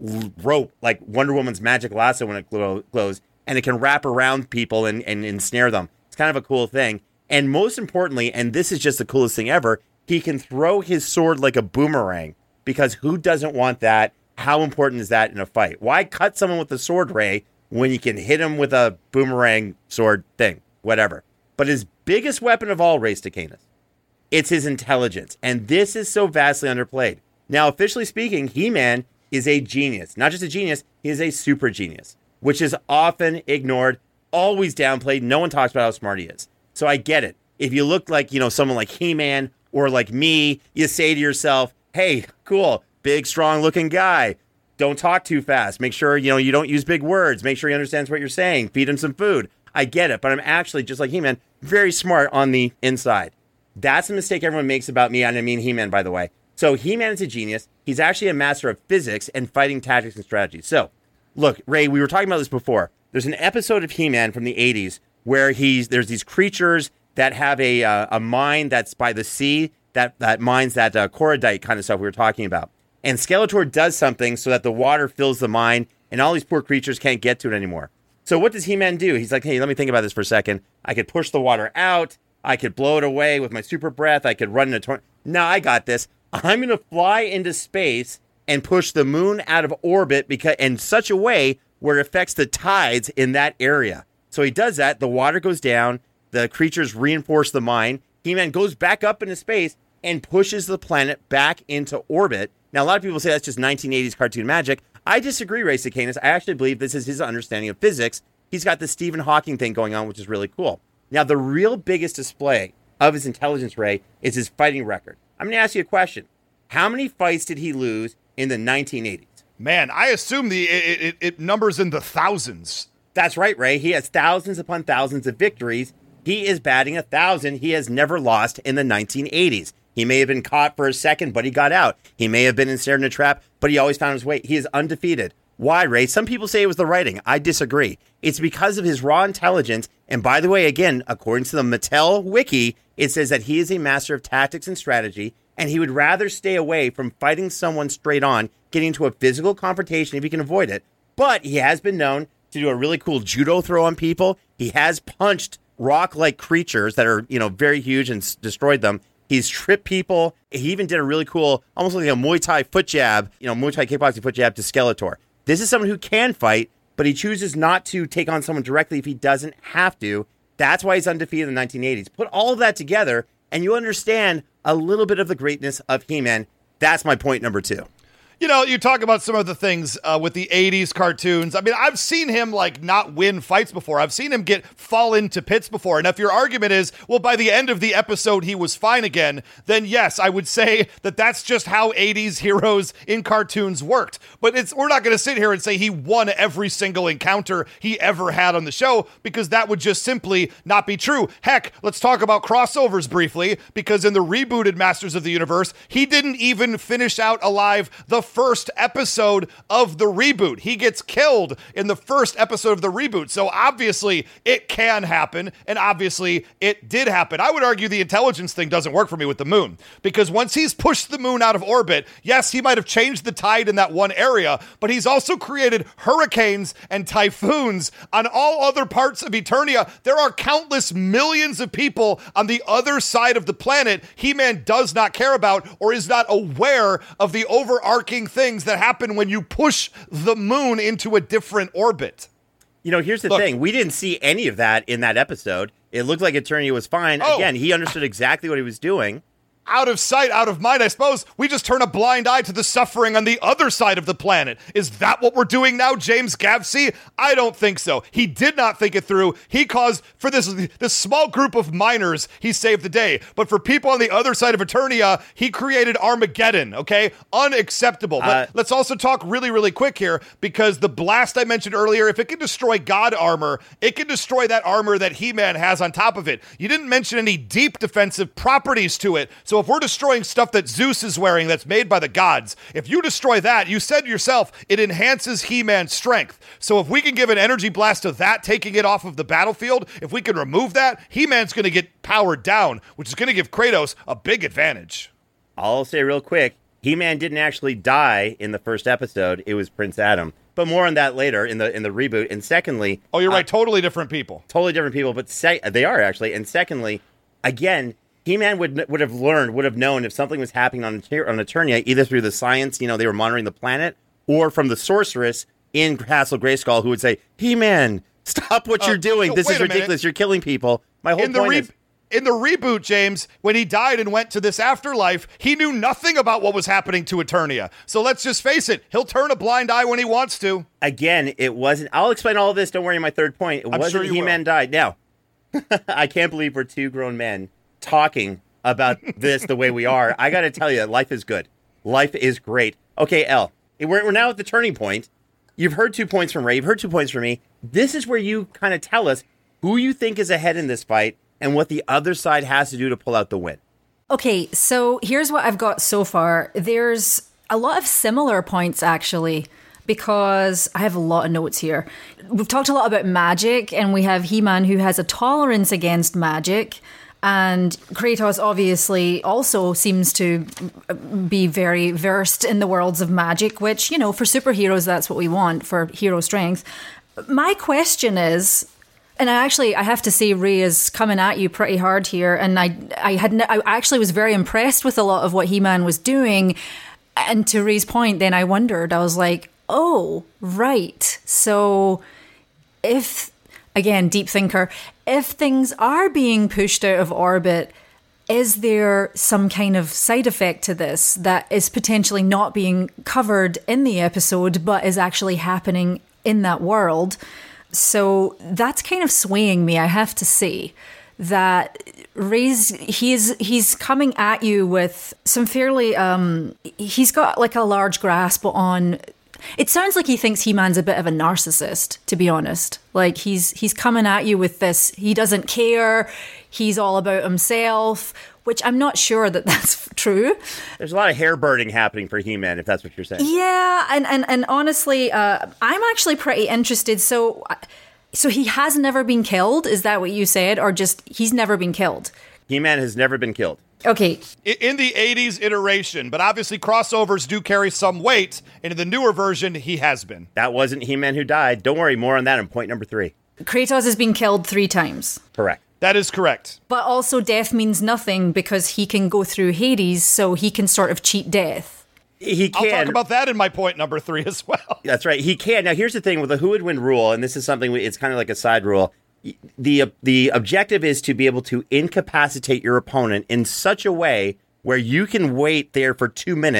rope, like Wonder Woman's magic lasso when it glow, glows, and it can wrap around people and, and ensnare them. It's kind of a cool thing. And most importantly, and this is just the coolest thing ever, he can throw his sword like a boomerang, because who doesn't want that? How important is that in a fight? Why cut someone with a sword, Ray, when you can hit him with a boomerang sword thing? Whatever. But his biggest weapon of all, Ray Stacanus, it's his intelligence. And this is so vastly underplayed. Now, officially speaking, He-Man is a genius. Not just a genius, he is a super genius, which is often ignored, always downplayed. No one talks about how smart he is. So I get it. If you look like, you know, someone like He-Man or like me, you say to yourself, hey, cool, big, strong-looking guy. Don't talk too fast. Make sure, you know, you don't use big words. Make sure he understands what you're saying. Feed him some food. I get it, but I'm actually, just like He-Man, very smart on the inside. That's a mistake everyone makes about me, and I mean He-Man, by the way. So He-Man is a genius. He's actually a master of physics and fighting tactics and strategies. So, look, Ray, we were talking about this before. There's an episode of He-Man from the eighties where he's there's these creatures that have a uh, a mine that's by the sea, that, that mines that uh, Korodite kind of stuff we were talking about. And Skeletor does something so that the water fills the mine, and all these poor creatures can't get to it anymore. So what does He-Man do? He's like, hey, let me think about this for a second. I could push the water out. I could blow it away with my super breath. I could run in a tornado. No, I got this. I'm going to fly into space and push the moon out of orbit because in such a way where it affects the tides in that area. So he does that. The water goes down. The creatures reinforce the mine. He-Man goes back up into space and pushes the planet back into orbit. Now, a lot of people say that's just nineteen eighties cartoon magic. I disagree, Ray Stacanus. I actually believe this is his understanding of physics. He's got the Stephen Hawking thing going on, which is really cool. Now, the real biggest display of his intelligence, Ray, is his fighting record. I'm going to ask you a question. How many fights did he lose in the nineteen eighties? Man, I assume the it, it, it numbers in the thousands. That's right, Ray. He has thousands upon thousands of victories. He is batting a thousand. He has never lost in the nineteen eighties. He may have been caught for a second, but he got out. He may have been ensnared in a trap, but he always found his way. He is undefeated. Why, Ray? Some people say it was the writing. I disagree. It's because of his raw intelligence. And by the way, again, according to the Mattel wiki, it says that he is a master of tactics and strategy, and he would rather stay away from fighting someone straight on, getting into a physical confrontation if he can avoid it. But he has been known to do a really cool judo throw on people. He has punched rock-like creatures that are, you know, very huge and s- destroyed them. He's tripped people. He even did a really cool, almost like a Muay Thai foot jab, you know, Muay Thai kickboxing foot jab to Skeletor. This is someone who can fight, but he chooses not to take on someone directly if he doesn't have to. That's why he's undefeated in the nineteen eighties. Put all of that together, and you understand a little bit of the greatness of He-Man. That's my point number two. You know, you talk about some of the things uh, with the eighties cartoons. I mean, I've seen him like not win fights before. I've seen him get fall into pits before. And if your argument is, well, by the end of the episode, he was fine again, then yes, I would say that that's just how eighties heroes in cartoons worked. But it's we're not going to sit here and say he won every single encounter he ever had on the show, because that would just simply not be true. Heck, let's talk about crossovers briefly, because in the rebooted Masters of the Universe, he didn't even finish out alive the first episode of the reboot. He gets killed in the first episode of the reboot. So obviously it can happen, and obviously it did happen. I would argue the intelligence thing doesn't work for me with the moon, because once he's pushed the moon out of orbit, yes, he might have changed the tide in that one area, but he's also created hurricanes and typhoons on all other parts of Eternia. There are countless millions of people on the other side of the planet He-Man does not care about or is not aware of the overarching things that happen when you push the moon into a different orbit. You know, here's the Look, thing. We didn't see any of that in that episode. It looked like Eternia was fine. Oh. Again, he understood exactly what he was doing. Out of sight, out of mind, I suppose. We just turn a blind eye to the suffering on the other side of the planet. Is that what we're doing now, James Gavsey? I don't think so. He did not think it through. He caused, for this, this small group of miners, he saved the day. But for people on the other side of Eternia, he created Armageddon, okay? Unacceptable. But Uh, let's also talk really, really quick here, because the blast I mentioned earlier, if it can destroy God armor, it can destroy that armor that He-Man has on top of it. You didn't mention any deep defensive properties to it. So if we're destroying stuff that Zeus is wearing that's made by the gods, if you destroy that, you said yourself, it enhances He-Man's strength. So if we can give an energy blast to that, taking it off of the battlefield, if we can remove that, He-Man's going to get powered down, which is going to give Kratos a big advantage. I'll say real quick, He-Man didn't actually die in the first episode. It was Prince Adam. But more on that later in the in the reboot. And secondly... Oh, you're uh, right. Totally different people. Totally different people, but se- they are actually. And secondly, again... He-Man would would have learned, would have known if something was happening on on Eternia, either through the science, you know, they were monitoring the planet, or from the sorceress in Castle Grayskull, who would say, He-Man, stop what Uh, you're doing. no, This wait is a minute. ridiculous. You're killing people. My whole In the point re- is... In the reboot, James, when he died and went to this afterlife, he knew nothing about what was happening to Eternia. So let's just face it, he'll turn a blind eye when he wants to. Again, it wasn't... I'll explain all of this. Don't worry, my third point. It I'm wasn't sure you He-Man will. died. Now, I can't believe we're two grown men talking about this the way we are. I got to tell you, life is good. Life is great. Okay, Elle, we're, we're now at the turning point. You've heard two points from Ray. You've heard two points from me. This is where you kind of tell us who you think is ahead in this fight and what the other side has to do to pull out the win. Okay, so here's what I've got so far. There's a lot of similar points, actually, because I have a lot of notes here. We've talked a lot about magic, and we have He-Man who has a tolerance against magic. And Kratos obviously also seems to be very versed in the worlds of magic, which, you know, for superheroes, that's what we want, for hero strength. My question is, and I actually, I have to say, Ray is coming at you pretty hard here. And I, I had, I actually was very impressed with a lot of what He-Man was doing. And to Ray's point, then I wondered, I was like, oh, right. So if, again, deep thinker, if things are being pushed out of orbit, is there some kind of side effect to this that is potentially not being covered in the episode, but is actually happening in that world? So that's kind of swaying me, I have to say, that Ray's, he's, he's coming at you with some fairly, um, he's got like a large grasp on... It sounds like he thinks He-Man's a bit of a narcissist, to be honest. Like, he's he's coming at you with this, he doesn't care, he's all about himself, which I'm not sure that that's true. There's a lot of hair burning happening for He-Man, if that's what you're saying. Yeah, and, and, and honestly, uh, I'm actually pretty interested. So, so he has never been killed? Is that what you said? Or just, he's never been killed? He-Man has never been killed. Okay. In the eighties iteration, but obviously crossovers do carry some weight, and in the newer version, he has been. That wasn't He-Man who died. Don't worry, more on that in point number three. Kratos has been killed three times. Correct. That is correct. But also death means nothing because he can go through Hades, so he can sort of cheat death. He can. I'll talk about that in my point number three as well. That's right. He can. Now, here's the thing with the who would win rule, and this is something, we, it's kind of like a side rule. The, the objective is to be able to incapacitate your opponent in such a way where you can wait there for two minutes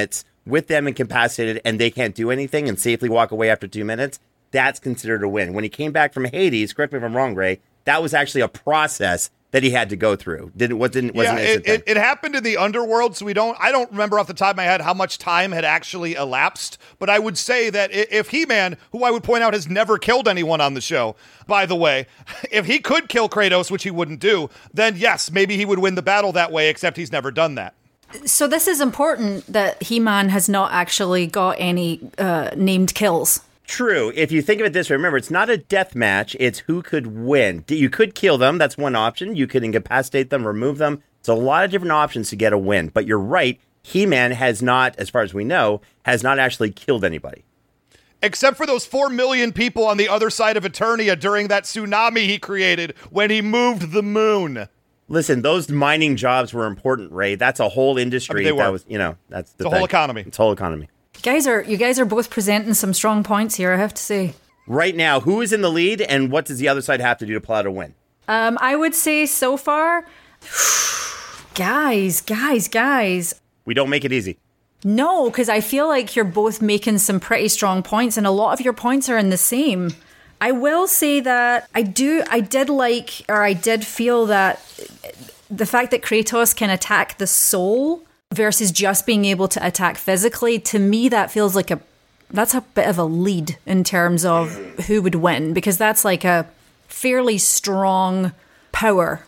with them incapacitated and they can't do anything and safely walk away after two minutes, that's considered a win. When he came back from Hades, correct me if I'm wrong, Ray, that was actually a process that he had to go through. Didn't what didn't wasn't yeah, an it, it, it happened in the underworld, so we don't. I don't remember off the top of my head how much time had actually elapsed. But I would say that if He-Man, who I would point out has never killed anyone on the show, by the way, if he could kill Kratos, which he wouldn't do, then yes, maybe he would win the battle that way. Except he's never done that. So this is important that He-Man has not actually got any uh, named kills. True. If you think of it this way, remember, it's not a death match. It's who could win. You could kill them. That's one option. You could incapacitate them, remove them. It's a lot of different options to get a win. But you're right. He-Man has not, as far as we know, has not actually killed anybody. Except for those four million people on the other side of Eternia during that tsunami he created when he moved the moon. Listen, those mining jobs were important, Ray. That's a whole industry. I mean, they were. That was, you know, that's the, the thing. whole economy. It's the whole economy. You guys are you guys are both presenting some strong points here, I have to say. Right now, who is in the lead, and what does the other side have to do to pull out a win? Um, I would say so far, guys, guys, guys. We don't make it easy. No, because I feel like you're both making some pretty strong points, and a lot of your points are in the same. I will say that I do, I did like, or I did feel that the fact that Kratos can attack the soul versus just being able to attack physically, to me that feels like a that's a bit of a lead in terms of who would win, because that's like a fairly strong power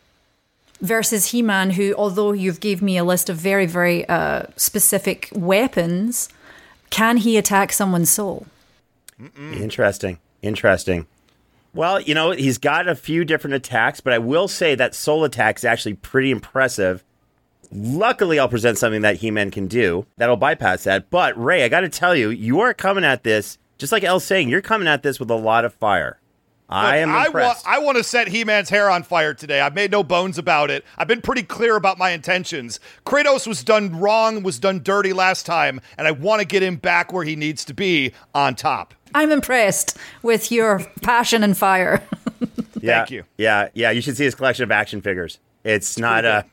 versus He-Man, who, although you've gave me a list of very very uh, specific weapons, can he attack someone's soul? Mm-mm. Interesting interesting Well, you know, he's got a few different attacks, but I will say that soul attack is actually pretty impressive. Luckily, I'll present something that He-Man can do that'll bypass that. But, Ray, I got to tell you, you are coming at this, just like Elle's saying, you're coming at this with a lot of fire. I Look, am impressed. I, wa- I want to set He-Man's hair on fire today. I've made no bones about it. I've been pretty clear about my intentions. Kratos was done wrong, was done dirty last time, and I want to get him back where he needs to be, on top. I'm impressed with your passion and fire. yeah, Thank you. Yeah, yeah, you should see his collection of action figures. It's, it's not a...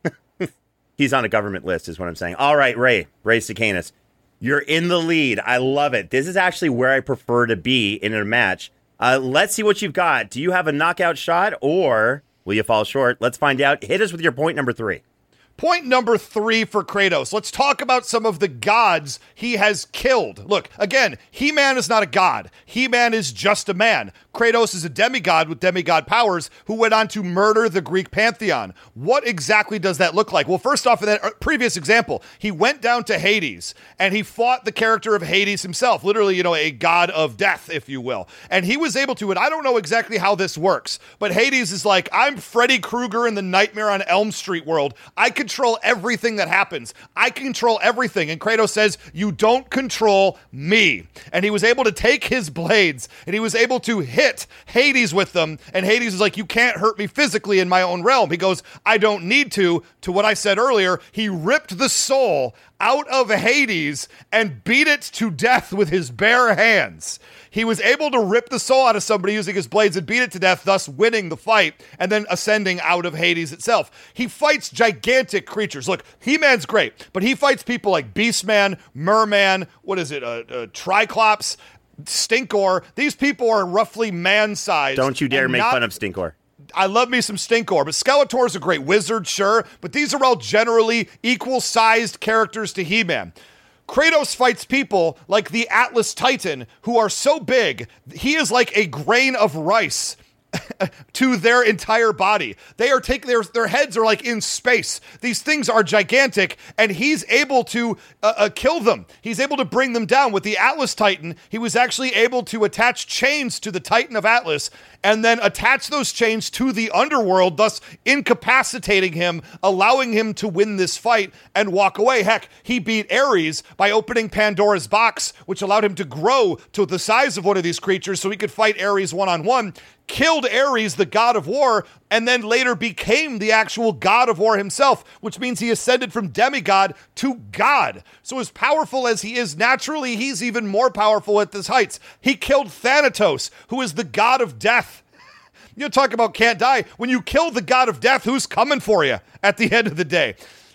He's on a government list, is what I'm saying. All right, Ray, Ray Stacanus, you're in the lead. I love it. This is actually where I prefer to be in a match. Uh, let's see what you've got. Do you have a knockout shot, or will you fall short? Let's find out. Hit us with your point number three. Point number three for Kratos. Let's talk about some of the gods he has killed. Look, again, He-Man is not a god. He-Man is just a man. Kratos is a demigod with demigod powers who went on to murder the Greek pantheon. What exactly does that look like? Well, first off, in that previous example, he went down to Hades and he fought the character of Hades himself, literally, you know, a god of death, if you will. And he was able to, and I don't know exactly how this works, but Hades is like, I'm Freddy Krueger in the Nightmare on Elm Street world. I control everything that happens. I control everything. And Kratos says, you don't control me. And he was able to take his blades and he was able to hit Hades with them. And Hades is like, you can't hurt me physically in my own realm. He goes, I don't need to. To what I said earlier, he ripped the soul out of Hades and beat it to death with his bare hands. He was able to rip the soul out of somebody using his blades and beat it to death, thus winning the fight and then ascending out of Hades itself. He fights gigantic creatures. Look, He-Man's great, but he fights people like Beastman, Merman, what is it, uh, uh, Triclops, Stinkor. These people are roughly man-sized. Don't you dare make not- fun of Stinkor. I love me some Stinkor, but Skeletor's a great wizard, sure, but these are all generally equal-sized characters to He-Man. Kratos fights people like the Atlas Titan, who are so big, he is like a grain of rice to their entire body. They are taking their their heads are like in space. These things are gigantic, and he's able to uh, uh, kill them. He's able to bring them down. With the Atlas Titan, he was actually able to attach chains to the Titan of Atlas and then attach those chains to the underworld, thus incapacitating him, allowing him to win this fight and walk away. Heck, he beat Ares by opening Pandora's box, which allowed him to grow to the size of one of these creatures so he could fight Ares one-on-one. Killed Ares, the god of war, and then later became the actual god of war himself, which means he ascended from demigod to god. So as powerful as he is naturally, he's even more powerful at this heights. He killed Thanatos, who is the god of death. You talk about can't die. When you kill the god of death, who's coming for you at the end of the day?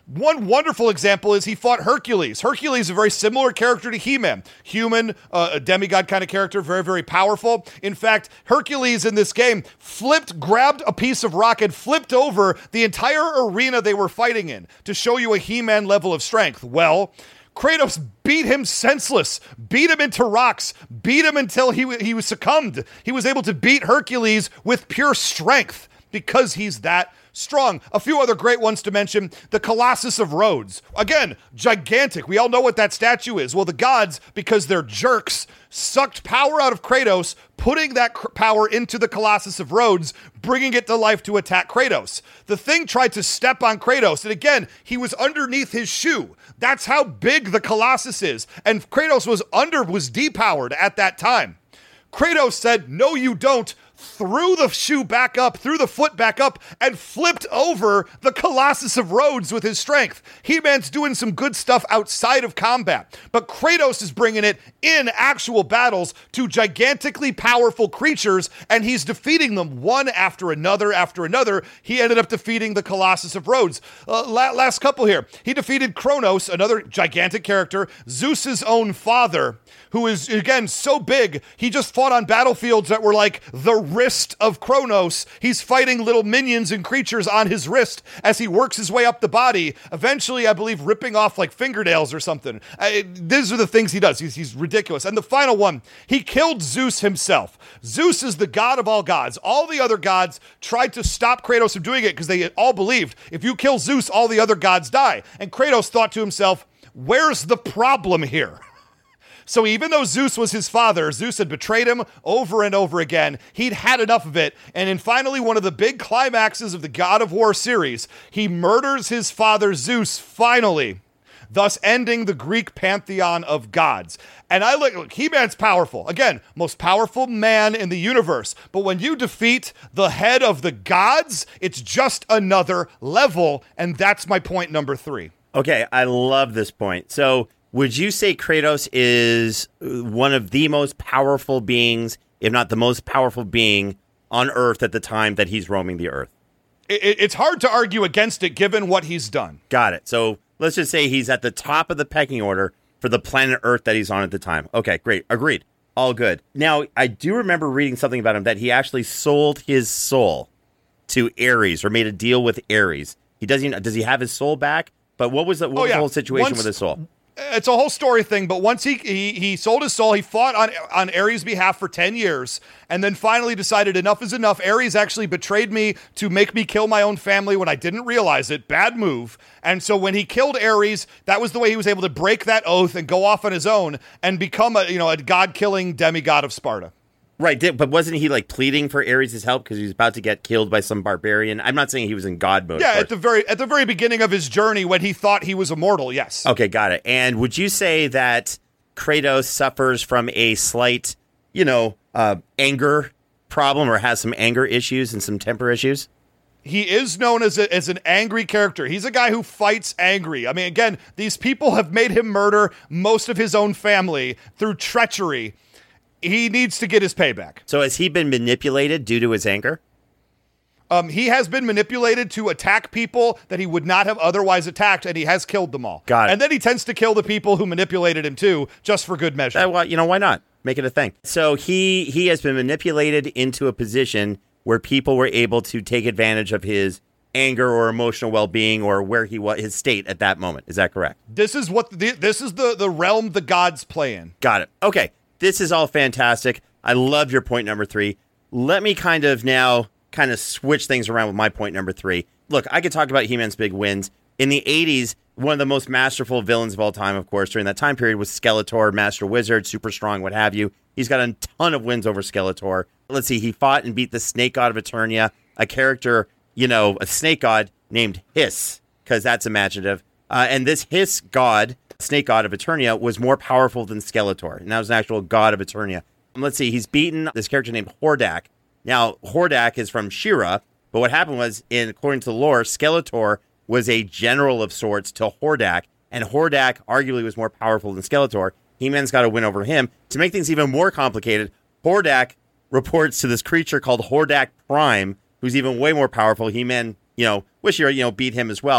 One wonderful example is he fought Hercules. Hercules is a very similar character to He-Man. Human, uh, a demigod kind of character, very, very powerful. In fact, Hercules in this game flipped, grabbed a piece of rock and flipped over the entire arena they were fighting in to show you a He-Man level of strength. Well, Kratos beat him senseless, beat him into rocks, beat him until he, he was succumbed. He was able to beat Hercules with pure strength because he's that strong. A few other great ones to mention. The Colossus of Rhodes. Again, gigantic. We all know what that statue is. Well, the gods, because they're jerks, sucked power out of Kratos, putting that cr- power into the Colossus of Rhodes, bringing it to life to attack Kratos. The thing tried to step on Kratos, and again, he was underneath his shoe. That's how big the Colossus is. And Kratos was under, was depowered at that time. Kratos said, "No, you don't," threw the shoe back up, threw the foot back up, and flipped over the Colossus of Rhodes with his strength. He-Man's doing some good stuff outside of combat, but Kratos is bringing it in actual battles to gigantically powerful creatures, and he's defeating them one after another after another. He ended up defeating the Colossus of Rhodes. Uh, la- last couple here. He defeated Kronos, another gigantic character, Zeus's own father, who is, again, so big, he just fought on battlefields that were like the wrist of Kronos. He's fighting little minions and creatures on his wrist as he works his way up the body, eventually, I believe, ripping off like fingernails or something. Uh, these are the things he does. He's, he's ridiculous. And the final one, he killed Zeus himself. Zeus is the god of all gods. All the other gods tried to stop Kratos from doing it because they all believed if you kill Zeus, all the other gods die. And Kratos thought to himself, where's the problem here? So even though Zeus was his father, Zeus had betrayed him over and over again. He'd had enough of it. And in finally one of the big climaxes of the God of War series, he murders his father Zeus finally, thus ending the Greek pantheon of gods. And I look, look, He-Man's powerful. Again, most powerful man in the universe. But when you defeat the head of the gods, it's just another level. And that's my point number three. Okay, I love this point. So would you say Kratos is one of the most powerful beings, if not the most powerful being on Earth at the time that he's roaming the Earth? It, it's hard to argue against it given what he's done. Got it. So let's just say he's at the top of the pecking order for the planet Earth that he's on at the time. Okay, great. Agreed. All good. Now, I do remember reading something about him that he actually sold his soul to Ares or made a deal with Ares. He doesn't. Does he have his soul back? But what was the, what oh, was yeah. the whole situation Once, with his soul? It's a whole story thing, but once he, he he sold his soul, he fought on on Ares' behalf for ten years, and then finally decided enough is enough. Ares actually betrayed me to make me kill my own family when I didn't realize it. Bad move. And so when he killed Ares, that was the way he was able to break that oath and go off on his own and become a you know a god-killing demigod of Sparta. Right, did, but wasn't he like pleading for Ares' help because he was about to get killed by some barbarian? I'm not saying he was in god mode. Yeah, at the very at the very beginning of his journey when he thought he was immortal, yes. Okay, got it. And would you say that Kratos suffers from a slight, you know, uh, anger problem or has some anger issues and some temper issues? He is known as a, as an angry character. He's a guy who fights angry. I mean, again, these people have made him murder most of his own family through treachery. He needs to get his payback. So has he been manipulated due to his anger? Um, he has been manipulated to attack people that he would not have otherwise attacked, and he has killed them all. Got it. And then he tends to kill the people who manipulated him too, just for good measure. Uh, well, you know, why not? Make it a thing. So he he has been manipulated into a position where people were able to take advantage of his anger or emotional well-being or where he was, his state at that moment. Is that correct? This is what the, this is the, the realm the gods play in. Got it. Okay. This is all fantastic. I love your point number three. Let me kind of now kind of switch things around with my point number three. Look, I could talk about He-Man's big wins. In the eighties, one of the most masterful villains of all time, of course, during that time period was Skeletor, Master Wizard, super strong, what have you. He's got a ton of wins over Skeletor. Let's see, he fought and beat the Snake God of Eternia, a character, you know, a snake god named Hiss, because that's imaginative. Uh, and this Hiss god, Snake God of Eternia, was more powerful than Skeletor, and that was an actual god of Eternia. And let's see, he's beaten this character named Hordak. Now, Hordak is from She-Ra, but what happened was, in according to the lore, Skeletor was a general of sorts to Hordak, and Hordak arguably was more powerful than Skeletor. He-Man's got to win over him. To make things even more complicated, Hordak reports to this creature called Hordak Prime, who's even way more powerful. He-Man, you know, wish you, you know, beat him as well.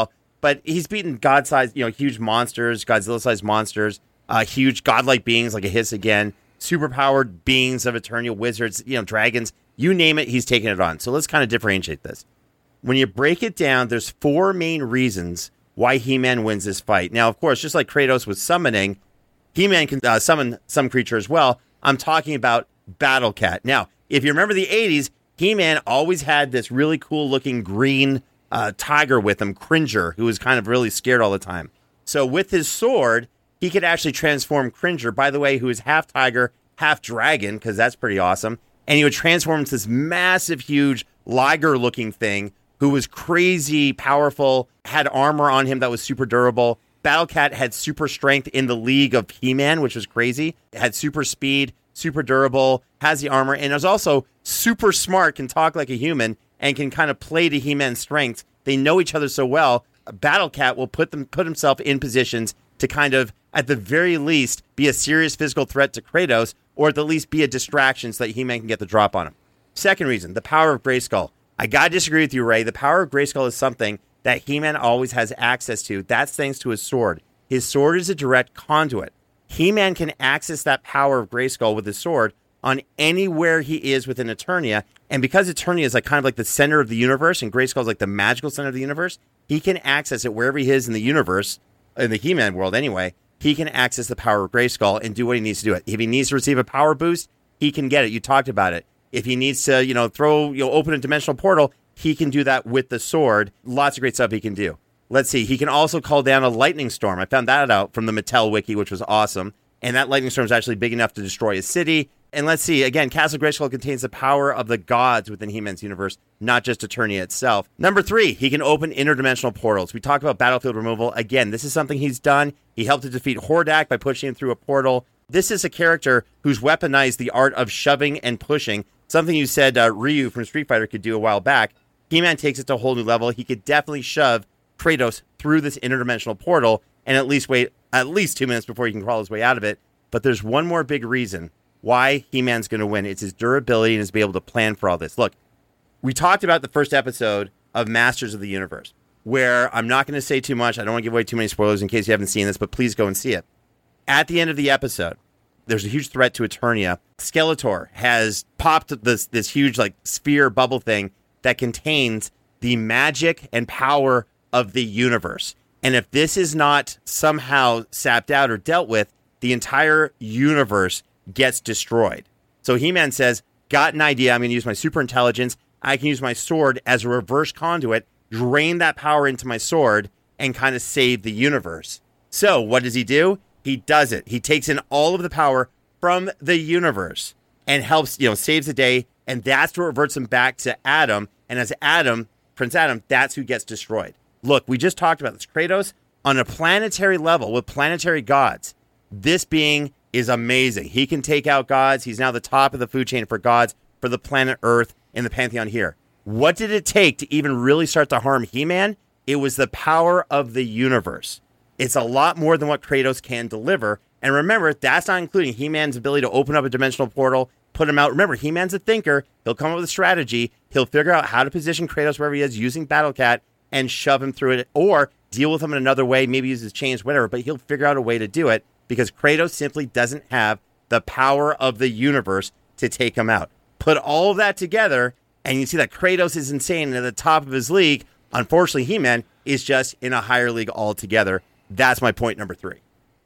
but he's beaten God-sized, you know, huge monsters, Godzilla-sized monsters, uh, huge godlike beings like a Hiss again, superpowered beings of Eternia, wizards, you know, dragons, you name it, he's taken it on. So let's kind of differentiate this. When you break it down, there's four main reasons why He-Man wins this fight. Now, of course, just like Kratos was summoning, He-Man can uh, summon some creature as well. I'm talking about Battle Cat. Now, if you remember the eighties, He-Man always had this really cool-looking green uh, tiger with him, Cringer, who was kind of really scared all the time. So with his sword, he could actually transform Cringer, by the way, who is half tiger, half dragon, because that's pretty awesome. And he would transform into this massive, huge, Liger-looking thing who was crazy powerful, had armor on him that was super durable. Battle Cat had super strength in the league of He-Man, which was crazy. It had super speed, super durable, has the armor, and is also super smart, can talk like a human, and can kind of play to He-Man's strengths. They know each other so well. Battle Cat will put them put himself in positions to kind of, at the very least, be a serious physical threat to Kratos, or at the least be a distraction so that He-Man can get the drop on him. Second reason, the power of Grayskull. I gotta disagree with you, Ray. The power of Grayskull is something that He-Man always has access to. That's thanks to his sword. His sword is a direct conduit. He-Man can access that power of Grayskull with his sword on anywhere he is within Eternia. And because Eternia is like kind of like the center of the universe, and Grayskull is like the magical center of the universe, he can access it wherever he is in the universe, in the He-Man world anyway. He can access the power of Grayskull and do what he needs to do it. If he needs to receive a power boost, he can get it. You talked about it. If he needs to, you know, throw, you know, open a dimensional portal, he can do that with the sword. Lots of great stuff he can do. Let's see. He can also call down a lightning storm. I found that out from the Mattel wiki, which was awesome. And that lightning storm is actually big enough to destroy a city. And let's see. Again, Castle Grayskull contains the power of the gods within He-Man's universe, not just Eternia itself. Number three, he can open interdimensional portals. We talked about battlefield removal. Again, this is something he's done. He helped to defeat Hordak by pushing him through a portal. This is a character who's weaponized the art of shoving and pushing, something you said uh, Ryu from Street Fighter could do a while back. He-Man takes it to a whole new level. He could definitely shove Kratos through this interdimensional portal and at least wait at least two minutes before he can crawl his way out of it. But there's one more big reason why He-Man's going to win. It's his durability and his be able to plan for all this. Look, we talked about the first episode of Masters of the Universe, where I'm not going to say too much. I don't want to give away too many spoilers in case you haven't seen this, but please go and see it. At the end of the episode, there's a huge threat to Eternia. Skeletor has popped this, this huge like sphere bubble thing that contains the magic and power of the universe. And if this is not somehow sapped out or dealt with, the entire universe gets destroyed. So He-Man says, got an idea. I'm going to use my super intelligence. I can use my sword as a reverse conduit, drain that power into my sword, and kind of save the universe. So what does he do? He does it. He takes in all of the power from the universe and helps, you know, saves the day. And that's what reverts him back to Adam. And as Adam, Prince Adam, that's who gets destroyed. Look, we just talked about this. Kratos, on a planetary level with planetary gods, this being is amazing. He can take out gods. He's now the top of the food chain for gods for the planet Earth in the Pantheon here. What did it take to even really start to harm He-Man? It was the power of the universe. It's a lot more than what Kratos can deliver. And remember, that's not including He-Man's ability to open up a dimensional portal, put him out. Remember, He-Man's a thinker. He'll come up with a strategy. He'll figure out how to position Kratos wherever he is using Battle Cat and shove him through it, or deal with him in another way, maybe use his chains, whatever, but he'll figure out a way to do it because Kratos simply doesn't have the power of the universe to take him out. Put all of that together, and you see that Kratos is insane and at the top of his league. Unfortunately, He-Man is just in a higher league altogether. That's my point number three.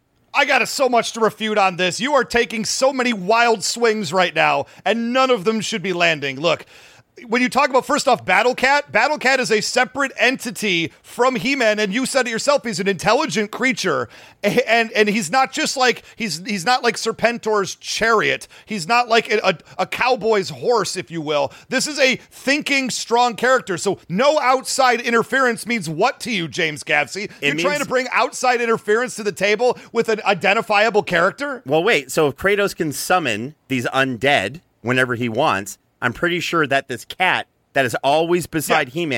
I got so much to refute on this. You are taking so many wild swings right now, and none of them should be landing. Look, when you talk about, first off, Battle Cat, Battle Cat is a separate entity from He-Man, and you said it yourself, he's an intelligent creature, and and he's not just like, he's he's not like Serpentor's chariot, he's not like a, a, a cowboy's horse, if you will. This is a thinking, strong character, so no outside interference means what to you, James Gavsey? You're means- trying to bring outside interference to the table with an identifiable character? Well, wait, so if Kratos can summon these undead whenever he wants, I'm pretty sure that this cat that is always beside Yeah. He-Man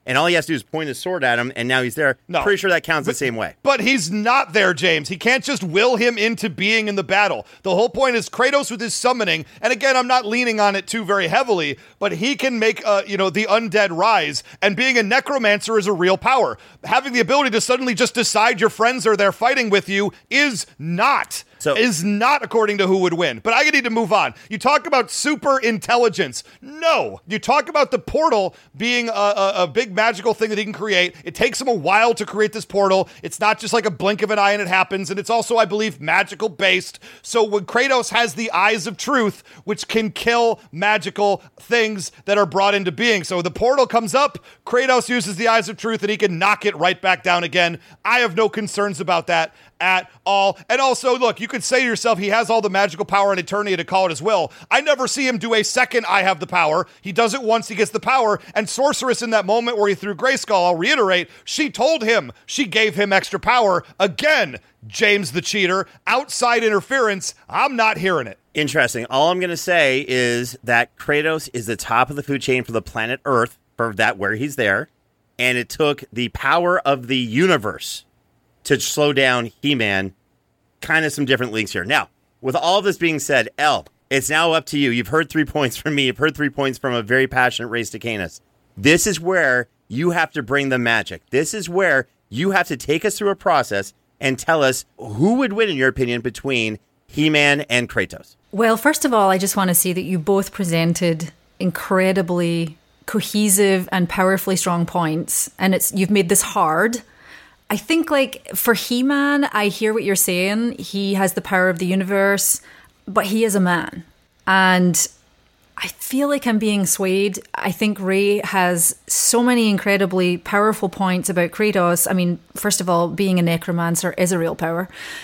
and all he has to do is point his sword at him, and now he's there. No. Pretty sure that counts but, the same way. But he's not there, James. He can't just will him into being in the battle. The whole point is Kratos with his summoning, and again, I'm not leaning on it too very heavily, but he can make, uh, you know, the undead rise, and being a necromancer is a real power. Having the ability to suddenly just decide your friends are there fighting with you is not. So, is not according to who would win. But I need to move on. You talk about super intelligence. No. You talk about the portal being a, a, a big magical thing that he can create. It takes him a while to create this portal. It's not just like a blink of an eye and it happens. And it's also, I believe, magical based. So when Kratos has the eyes of truth, which can kill magical things that are brought into being. So the portal comes up, Kratos uses the eyes of truth and he can knock it right back down again. I have no concerns about that at all. And also, look, you could say to yourself, he has all the magical power and eternity to call it his will. I never see him do a second I have the power. He does it once, he gets the power. And Sorceress, in that moment where he threw Grayskull, I'll reiterate, she told him, she gave him extra power. Again, James the cheater, outside interference, I'm not hearing it. Interesting. All I'm going to say is that Kratos is the top of the food chain for the planet Earth, for that where he's there. And it took the power of the universe to slow down He-Man. Kind of some different links here. Now, with all this being said, Elle, it's now up to you. You've heard three points from me. You've heard three points from a very passionate Ray Stacanis. This is where you have to bring the magic. This is where you have to take us through a process and tell us who would win, in your opinion, between He-Man and Kratos. Well, first of all, I just want to say that you both presented incredibly cohesive and powerfully strong points. And it's you've made this hard. I think, like, for He-Man, I hear what you're saying. He has the power of the universe, but he is a man. And I feel like I'm being swayed. I think Ray has so many incredibly powerful points about Kratos. I mean, first of all, being a necromancer is a real power.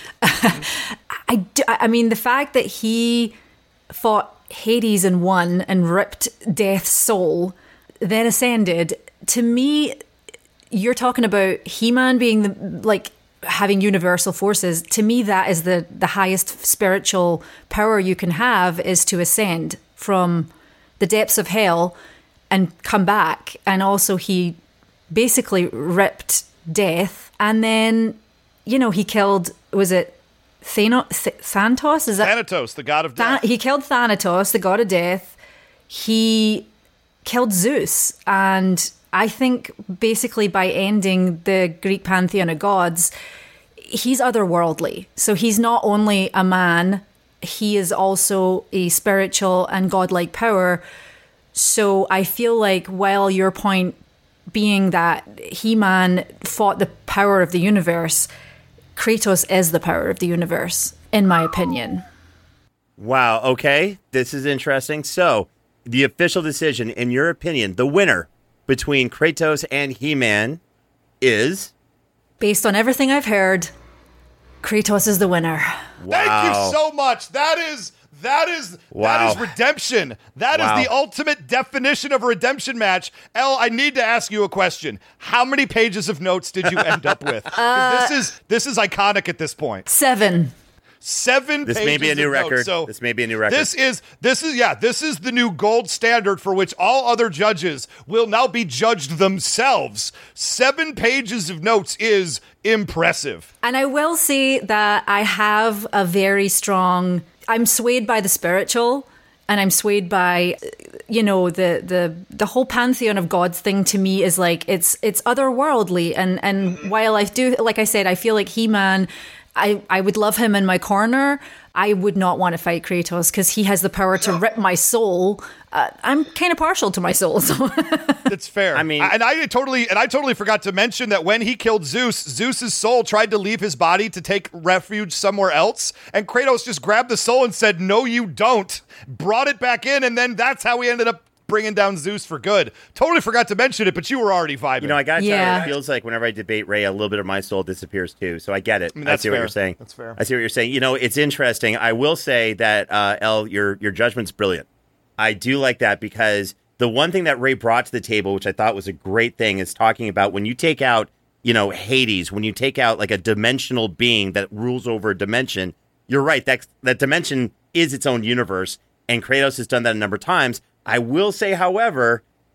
I, do, I mean, the fact that he fought Hades and won and ripped Death's soul, then ascended, to me, you're talking about He-Man being the, like having universal forces. To me, that is the, the highest spiritual power you can have, is to ascend from the depths of hell and come back. And also he basically ripped Death. And then, you know, he killed, was it Thanos, Th- Thanatos? Is that Thanatos, the god of death. Th- he killed Thanatos, the god of death. He killed Zeus. And I think basically by ending the Greek pantheon of gods, he's otherworldly. So he's not only a man, he is also a spiritual and godlike power. So I feel like, while your point being that He-Man fought the power of the universe, Kratos is the power of the universe, in my opinion. Wow, okay. This is interesting. So, the official decision, in your opinion, the winner between Kratos and He-Man is? Based on everything I've heard, Kratos is the winner. Wow. Thank you so much. That is that is Wow. that is redemption. That Wow. is the ultimate definition of a redemption match. Elle, I need to ask you a question. How many pages of notes did you end up with? 'Cause Uh, this is this is iconic at this point. Seven. Seven This pages may be a new of notes. record. So This may be a new record. This is this is yeah, this is the new gold standard for which all other judges will now be judged themselves. Seven pages of notes is impressive. And I will say that I have a very strong, I'm swayed by the spiritual, and I'm swayed by, you know, the the the whole pantheon of gods thing. To me is like, it's it's otherworldly. And and while I do, like I said, I feel like He-Man, I, I would love him in my corner. I would not want to fight Kratos because he has the power to rip my soul. Uh, I'm kind of partial to my soul, so That's fair. I mean- and I totally and I totally forgot to mention that when he killed Zeus, Zeus's soul tried to leave his body to take refuge somewhere else, and Kratos just grabbed the soul and said, "No, you don't." Brought it back in, and then that's how we ended up bringing down Zeus for good. Totally forgot to mention it, but you were already vibing. You know, I gotta Yeah. tell you, it feels like whenever I debate Ray, a little bit of my soul disappears too. So I get it. I, mean, that's see what fair. you're saying. That's fair. I see what you're saying. You know, it's interesting. I will say that, uh, Elle, your your judgment's brilliant. I do like that, because the one thing that Ray brought to the table, which I thought was a great thing, is talking about when you take out, you know, Hades, when you take out like a dimensional being that rules over a dimension. You're right. That that dimension is its own universe, and Kratos has done that a number of times. I will say, however,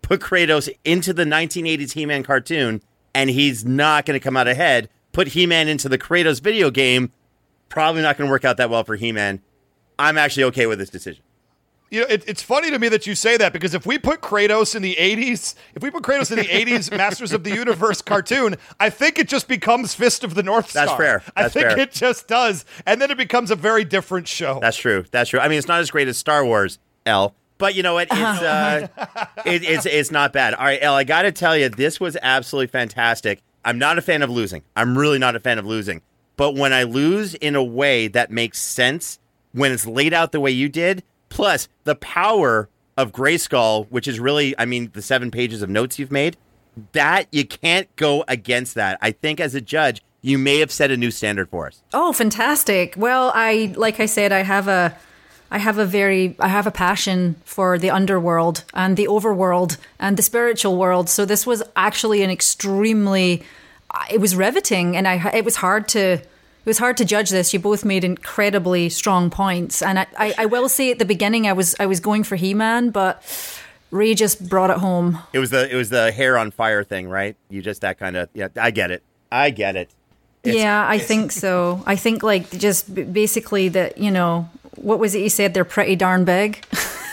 put Kratos into the nineteen eighties He-Man cartoon, and he's not going to come out ahead. Put He-Man into the Kratos video game, probably not going to work out that well for He-Man. I'm actually okay with this decision. You know, it, it's funny to me that you say that, because if we put Kratos in the eighties, if we put Kratos in the eighties Masters of the Universe cartoon, I think it just becomes Fist of the North Star. That's fair. That's I think fair. it just does. And then it becomes a very different show. That's true. That's true. I mean, it's not as great as Star Wars, Elle, but you know what? It's, uh, it, it's, it's not bad. All right, Elle, I got to tell you, this was absolutely fantastic. I'm not a fan of losing. I'm really not a fan of losing. But when I lose in a way that makes sense, when it's laid out the way you did, plus the power of Grayskull, which is really, I mean, the seven pages of notes you've made, that you can't go against that. I think as a judge, you may have set a new standard for us. Oh, fantastic. Well, I, like I said, I have a, I have a very, I have a passion for the underworld and the overworld and the spiritual world. So this was actually an extremely, it was riveting, and I, it was hard to, It was hard to judge this. You both made incredibly strong points. And I, I, I will say at the beginning I was I was going for He-Man, but Ray just brought it home. It was the it was the hair on fire thing, right? You just that kind of, yeah, I get it. I get it. It's, yeah, I think so. I think like just b- basically that, you know, what was it you said? They're pretty darn big.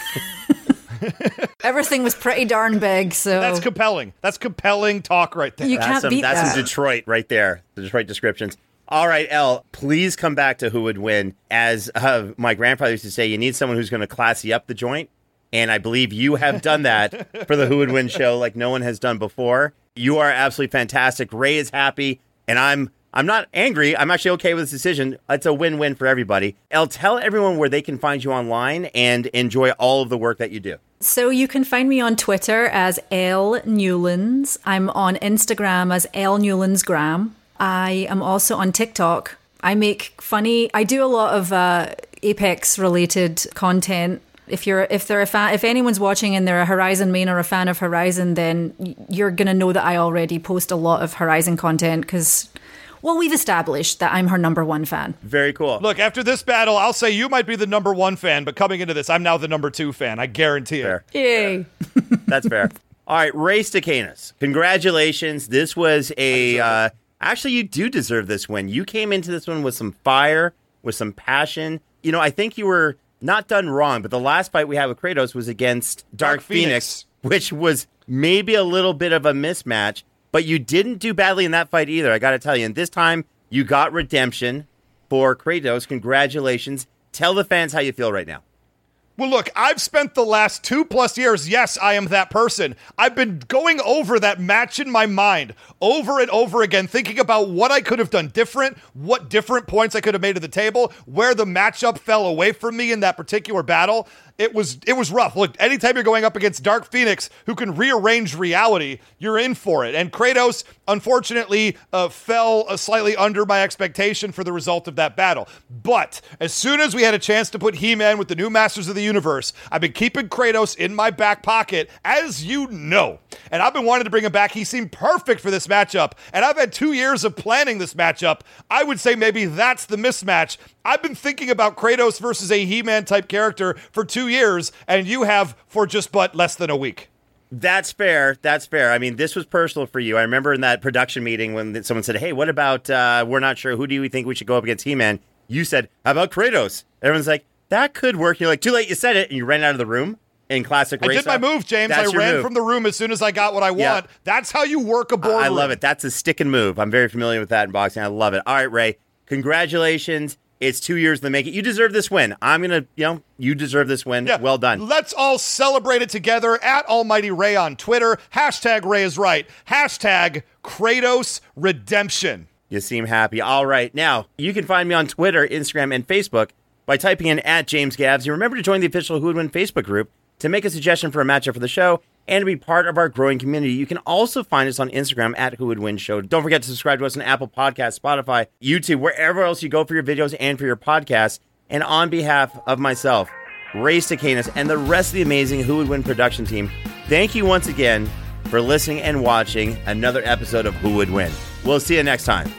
Everything was pretty darn big, so That's compelling. That's compelling talk right there. You that's can't some, beat that's that. some Detroit right there. The Detroit descriptions. All right, Elle, please come back to Who Would Win. As uh, my grandfather used to say, you need someone who's going to classy up the joint. And I believe you have done that for the Who Would Win show like no one has done before. You are absolutely fantastic. Ray is happy, and I'm I'm not angry. I'm actually okay with this decision. It's a win-win for everybody. Elle, tell everyone where they can find you online and enjoy all of the work that you do. So you can find me on Twitter as Elle Newlands. I'm on Instagram as Elle Newlandsgram. I am also on TikTok. I make funny, I do a lot of uh, Apex related content. If you're, if they're a fan, if anyone's watching and they're a Horizon main or a fan of Horizon, then you're going to know that I already post a lot of Horizon content because, well, we've established that I'm her number one fan. Very cool. Look, after this battle, I'll say you might be the number one fan, but coming into this, I'm now the number two fan. I guarantee Fair. it. Yay. That's fair. All right, Ray Stacanis, congratulations. This was a... Uh, actually, you do deserve this win. You came into this one with some fire, with some passion. You know, I think you were not done wrong, but the last fight we had with Kratos was against Dark, Dark Phoenix, Phoenix, which was maybe a little bit of a mismatch, but you didn't do badly in that fight either, I got to tell you. And this time, you got redemption for Kratos. Congratulations. Tell the fans how you feel right now. Well, look, I've spent the last two plus years, yes, I am that person. I've been going over that match in my mind over and over again, thinking about what I could have done different, what different points I could have made to the table, where the matchup fell away from me in that particular battle. It was it was rough. Look, anytime you're going up against Dark Phoenix, who can rearrange reality, you're in for it. And Kratos, unfortunately, uh, fell uh, slightly under my expectation for the result of that battle. But as soon as we had a chance to put He-Man with the new Masters of the Universe, I've been keeping Kratos in my back pocket, as you know. And I've been wanting to bring him back. He seemed perfect for this matchup. And I've had two years of planning this matchup. I would say maybe that's the mismatch. I've been thinking about Kratos versus a He-Man type character for two years, and you have for just but less than a week. That's fair. That's fair. I mean, this was personal for you. I remember in that production meeting when someone said, hey, what about, uh, we're not sure, who do we think we should go up against He-Man? You said, how about Kratos? Everyone's like, that could work. You're like, too late, you said it, and you ran out of the room in classic race. I did my move, James. That's I your ran move. from the room as soon as I got what I want. Yeah. That's how you work a boardroom. I love it. That's a stick and move. I'm very familiar with that in boxing. I love it. All right, Ray, congratulations. It's two years to make it. You deserve this win. I'm going to, you know, you deserve this win. Yeah. Well done. Let's all celebrate it together at Almighty Ray on Twitter. Hashtag Ray is right. Hashtag Kratos Redemption. You seem happy. All right. Now, you can find me on Twitter, Instagram, and Facebook by typing in at James Gabs. And remember to join the official Who Would Win Facebook group to make a suggestion for a matchup for the show and to be part of our growing community. You can also find us on Instagram at Who Would Win Show. Don't forget to subscribe to us on Apple Podcasts, Spotify, YouTube, wherever else you go for your videos and for your podcasts. And on behalf of myself, Ray Stacanis, and the rest of the amazing Who Would Win production team, thank you once again for listening and watching another episode of Who Would Win. We'll see you next time.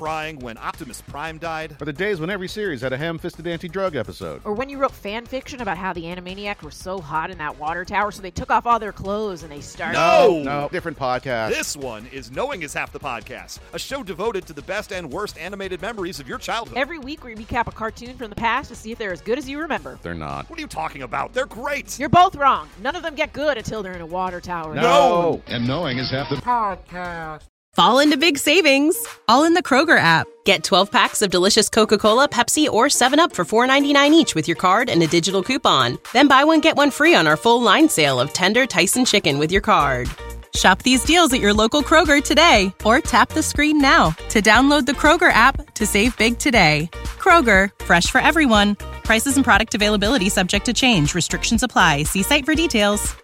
crying when Optimus Prime died. Or the days when every series had a ham-fisted anti-drug episode. Or when you wrote fan fiction about how the Animaniacs were so hot in that water tower, so they took off all their clothes and they started... No! No, different podcast. This one is Knowing is Half the Podcast, a show devoted to the best and worst animated memories of your childhood. Every week we recap a cartoon from the past to see if they're as good as you remember. They're not. What are you talking about? They're great! You're both wrong. None of them get good until they're in a water tower. No! And Knowing is Half the Podcast. Fall into big savings, all in the Kroger app. Get twelve packs of delicious Coca-Cola, Pepsi, or seven up for four ninety-nine each with your card and a digital coupon. Then buy one, get one free on our full line sale of tender Tyson chicken with your card. Shop these deals at your local Kroger today, or tap the screen now to download the Kroger app to save big today. Kroger, fresh for everyone. Prices and product availability subject to change. Restrictions apply. See site for details.